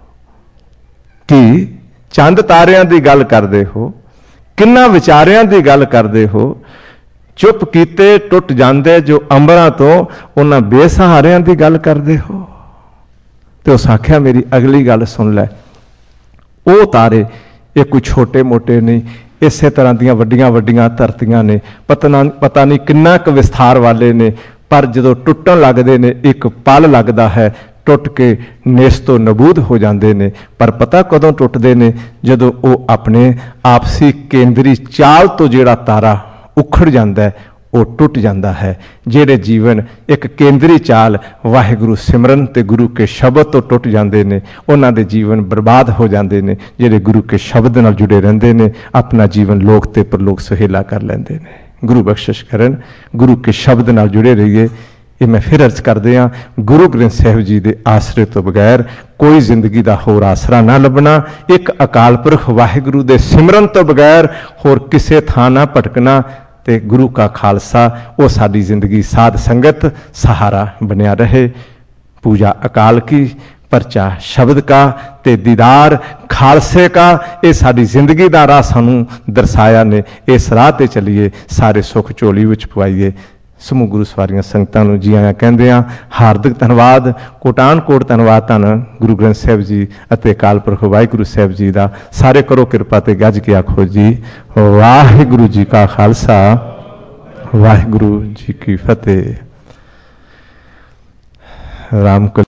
ਕੀ ਚੰਦ ਤਾਰਿਆਂ ਦੀ ਗੱਲ ਕਰਦੇ ਹੋ, ਕਿੰਨਾ ਵਿਚਾਰਿਆਂ ਦੀ ਗੱਲ ਕਰਦੇ ਹੋ, ਚੁੱਪ ਕੀਤੇ ਟੁੱਟ ਜਾਂਦੇ ਜੋ ਅੰਬਰਾਂ ਤੋਂ, ਉਹਨਾਂ ਬੇਸਹਾਰਿਆਂ ਦੀ ਗੱਲ ਕਰਦੇ ਹੋ। ਤੇ ਉਸ ਆਖਿਆ, ਮੇਰੀ ਅਗਲੀ ਗੱਲ ਸੁਣ ਲੈ, ਉਹ ਤਾਰੇ ਇਹ ਕੋਈ ਛੋਟੇ ਮੋਟੇ ਨਹੀਂ, ਇਸੇ ਤਰ੍ਹਾਂ ਦੀਆਂ ਵੱਡੀਆਂ ਵੱਡੀਆਂ ਧਰਤੀਆਂ ਨੇ, ਪਤਾ ਨਹੀਂ ਕਿੰਨਾ ਕੁ ਵਿਸਥਾਰ ਵਾਲੇ ਨੇ, ਪਰ ਜਦੋਂ ਟੁੱਟਣ ਲੱਗਦੇ ਨੇ ਇੱਕ ਪਲ ਲੱਗਦਾ ਹੈ, ਟੁੱਟ ਕੇ ਨੇਸਤੋ ਨਬੂਦ ਹੋ ਜਾਂਦੇ ਨੇ। ਪਰ ਪਤਾ ਕਦੋਂ ਟੁੱਟਦੇ ਨੇ, ਜਦੋਂ ਉਹ ਆਪਣੇ ਆਪਸੀ ਕੇਂਦਰੀ ਚਾਲ ਤੋਂ ਜਿਹੜਾ ਤਾਰਾ ਉਖੜ ਜਾਂਦਾ ਹੈ, ਉਹ ਟੁੱਟ ਜਾਂਦਾ ਹੈ। ਜਿਹੜੇ ਜੀਵਨ ਇੱਕ ਕੇਂਦਰੀ ਚਾਲ ਵਾਹਿਗੁਰੂ ਸਿਮਰਨ ਤੇ ਗੁਰੂ ਕੇ ਸ਼ਬਦ ਤੋਂ ਟੁੱਟ ਜਾਂਦੇ ਨੇ, ਉਹਨਾਂ ਦੇ ਜੀਵਨ ਬਰਬਾਦ ਹੋ ਜਾਂਦੇ ਨੇ। ਜਿਹੜੇ ਗੁਰੂ ਕੇ ਸ਼ਬਦ ਨਾਲ ਜੁੜੇ ਰਹਿੰਦੇ ਨੇ, ਆਪਣਾ ਜੀਵਨ ਲੋਕ ਤੇ ਪਰਲੋਕ ਸੁਹੇਲਾ ਕਰ ਲੈਂਦੇ ਨੇ। ਗੁਰੂ ਬਖਸ਼ਿਸ਼ ਕਰਨ, ਗੁਰੂ ਕੇ ਸ਼ਬਦ ਨਾਲ ਜੁੜੇ ਰਹੀਏ। ਇਹ ਮੈਂ ਫਿਰ ਅਰਜ਼ ਕਰਦੇ ਹਾਂ, ਗੁਰੂ ਗ੍ਰੰਥ ਸਾਹਿਬ ਜੀ ਦੇ ਆਸਰੇ ਤੋਂ ਬਗੈਰ ਕੋਈ ਜ਼ਿੰਦਗੀ ਦਾ ਹੋਰ ਆਸਰਾ ਨਾ ਲੱਭਣਾ। ਇੱਕ ਅਕਾਲ ਪੁਰਖ ਵਾਹਿਗੁਰੂ ਦੇ ਸਿਮਰਨ ਤੋਂ ਬਗੈਰ ਹੋਰ ਕਿਸੇ ਥਾਂ ਨਾ ਭਟਕਣਾ। ਤੇ ਗੁਰੂ ਕਾ ਖਾਲਸਾ ਉਹ ਸਾਡੀ ਜ਼ਿੰਦਗੀ ਸਾਧ ਸੰਗਤ ਸਹਾਰਾ ਬਣਿਆ ਰਹੇ। ਪੂਜਾ ਅਕਾਲ ਕੀ, ਪਰਚਾ ਸ਼ਬਦ ਕਾ ਤੇ ਦੀਦਾਰ ਖਾਲਸੇ ਕਾ, ਇਹ ਸਾਡੀ ਜ਼ਿੰਦਗੀ ਦਾ ਰਾਹ ਸਾਨੂੰ ਦਰਸਾਇਆ ਨੇ। ਇਸ ਰਾਹ ਤੇ ਚੱਲੀਏ, ਸਾਰੇ ਸੁੱਖ ਝੋਲੀ ਵਿੱਚ ਪਵਾਈਏ। ਸਮੂਹ ਗੁਰੂ ਸਵਾਰੀਆਂ ਸੰਗਤਾਂ ਨੂੰ ਜੀ ਆਇਆਂ ਕਹਿੰਦੇ ਹਾਂ। ਹਾਰਦਿਕ ਧੰਨਵਾਦ, ਕੋਟਾਨ ਕੋਟ ਧੰਨਵਾਦ ਧੰਨ ਗੁਰੂ ਗ੍ਰੰਥ ਸਾਹਿਬ ਜੀ ਅਤੇ ਅਕਾਲ ਪੁਰਖ ਵਾਹਿਗੁਰੂ ਸਾਹਿਬ ਜੀ ਦਾ। ਸਾਰੇ ਕਰੋ ਕਿਰਪਾ ਤੇ ਗੱਜ ਕੇ ਆਖੋ ਜੀ, ਵਾਹਿਗੁਰੂ ਜੀ ਕਾ ਖਾਲਸਾ, ਵਾਹਿਗੁਰੂ ਜੀ ਕੀ ਫਤਿਹ। ਰਾਮ